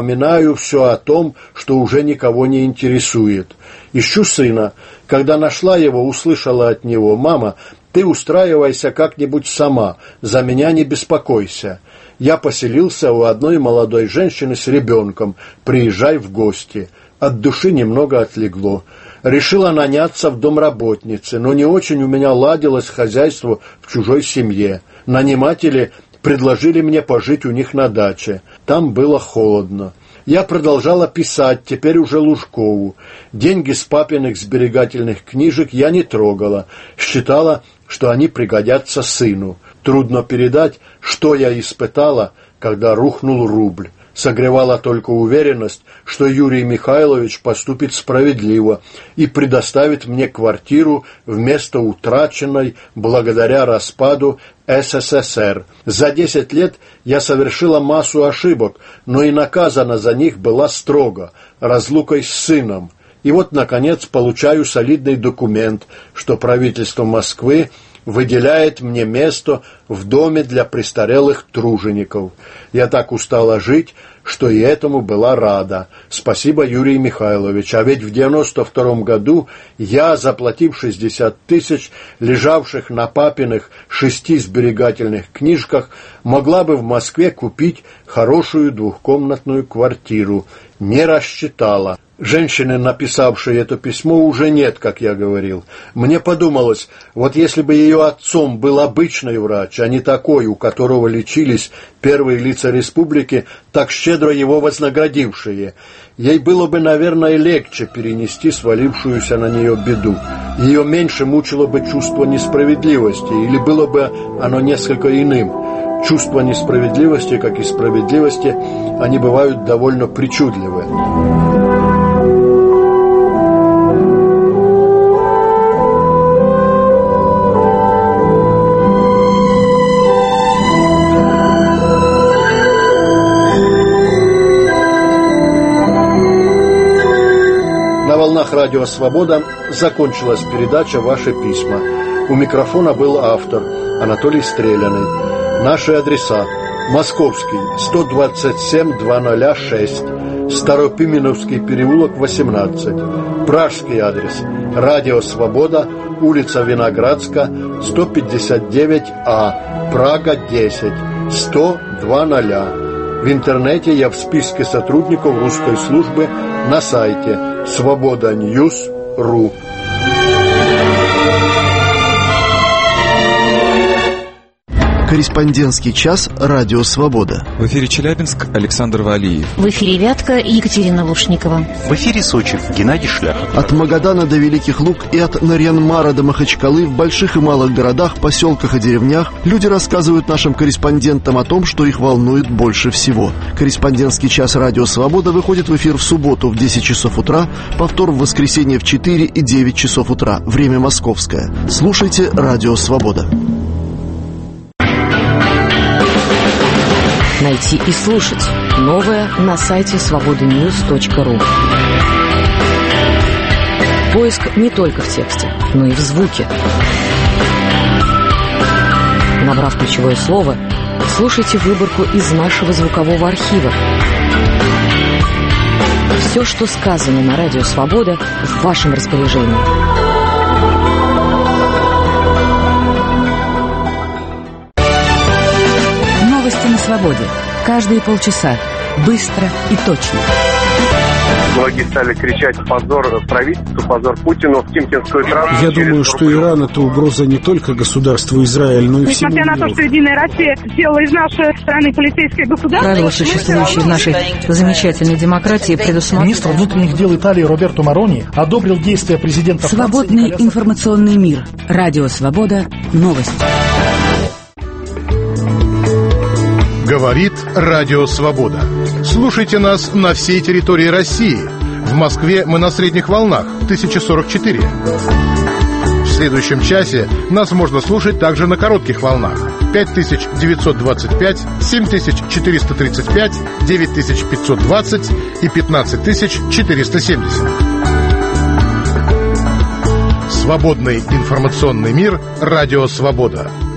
все о том, что уже никого не интересует. Ищу сына. Когда нашла его, услышала от него: «Мама, ты устраивайся как-нибудь сама, за меня не беспокойся». Я поселился у одной молодой женщины с ребенком. Приезжай в гости. От души немного отлегло. Решила наняться в домработнице, но не очень у меня ладилось хозяйство в чужой семье. Наниматели предложили мне пожить у них на даче. Там было холодно. Я продолжала писать, теперь уже Лужкову. Деньги с папиных сберегательных книжек я не трогала. Считала, что они пригодятся сыну. Трудно передать, что я испытала, когда рухнул рубль. Согревала только уверенность, что Юрий Михайлович поступит справедливо и предоставит мне квартиру вместо утраченной благодаря распаду СССР. За 10 лет я совершила массу ошибок, но и наказана за них была строго, разлукой с сыном. И вот, наконец, получаю солидный документ, что правительство Москвы выделяет мне место в доме для престарелых тружеников. Я так устала жить, что и этому была рада. Спасибо, Юрий Михайлович. А ведь в 92-м году я, заплатив 60 тысяч, лежавших на папиных 6 сберегательных книжках, могла бы в Москве купить хорошую двухкомнатную квартиру. Не рассчитала. Женщины, написавшей это письмо, уже нет, как я говорил. Мне подумалось, вот если бы ее отцом был обычный врач, а не такой, у которого лечились первые лица республики, так щедро его вознаградившие, ей было бы, наверное, легче перенести свалившуюся на нее беду. Ее меньше мучило бы чувство несправедливости, или было бы оно несколько иным. Чувство несправедливости, как и справедливости, они бывают довольно причудливы. На волнах радио «Свобода» закончилась передача «Ваши письма». У микрофона был автор Анатолий Стреляный. Наши адреса: Московский, 127-206, Старопименовский переулок, 18. Пражский адрес: Радио «Свобода», улица Виноградска, 159А, Прага, 10, 100-00. В интернете я в списке сотрудников русской службы на сайте svoboda.news.ru. Корреспондентский час «Радио Свобода». В эфире Челябинск, Александр Валиев. В эфире Вятка, Екатерина Лушникова. В эфире Сочи, Геннадий Шляхов. От Магадана до Великих Луг и от Нарьян-Мара до Махачкалы в больших и малых городах, поселках и деревнях люди рассказывают нашим корреспондентам о том, что их волнует больше всего. Корреспондентский час «Радио Свобода» выходит в эфир в субботу в 10 часов утра, повтор в воскресенье в 4 и 9 часов утра. Время московское. Слушайте «Радио Свобода». Найти и слушать новое на сайте svobodanews.ru. Поиск не только в тексте, но и в звуке. Набрав ключевое слово, слушайте выборку из нашего звукового архива. Все, что сказано на Радио Свобода, в вашем распоряжении. Новости на свободе. Каждые полчаса. Быстро и точно. Многие стали кричать «позор правительству», «позор Путину», «Тимкинскую трассу». Я думаю, что Иран – это угроза не только государству Израиль, но и всему миру. Несмотря на то, что Единая Россия сделала из нашей страны полицейское государство... Правила, существующие в нашей замечательной демократии, предусматривают... Министр внутренних дел Италии Роберто Марони одобрил действия президента Франции... Свободный информационный мир. Радио Свобода. Новости. Говорит Радио Свобода. Слушайте нас на всей территории России. В Москве мы на средних волнах 1044. В следующем часе нас можно слушать также на коротких волнах 5925, 7435, 9520 и 15470. Свободный информационный мир. Радио Свобода.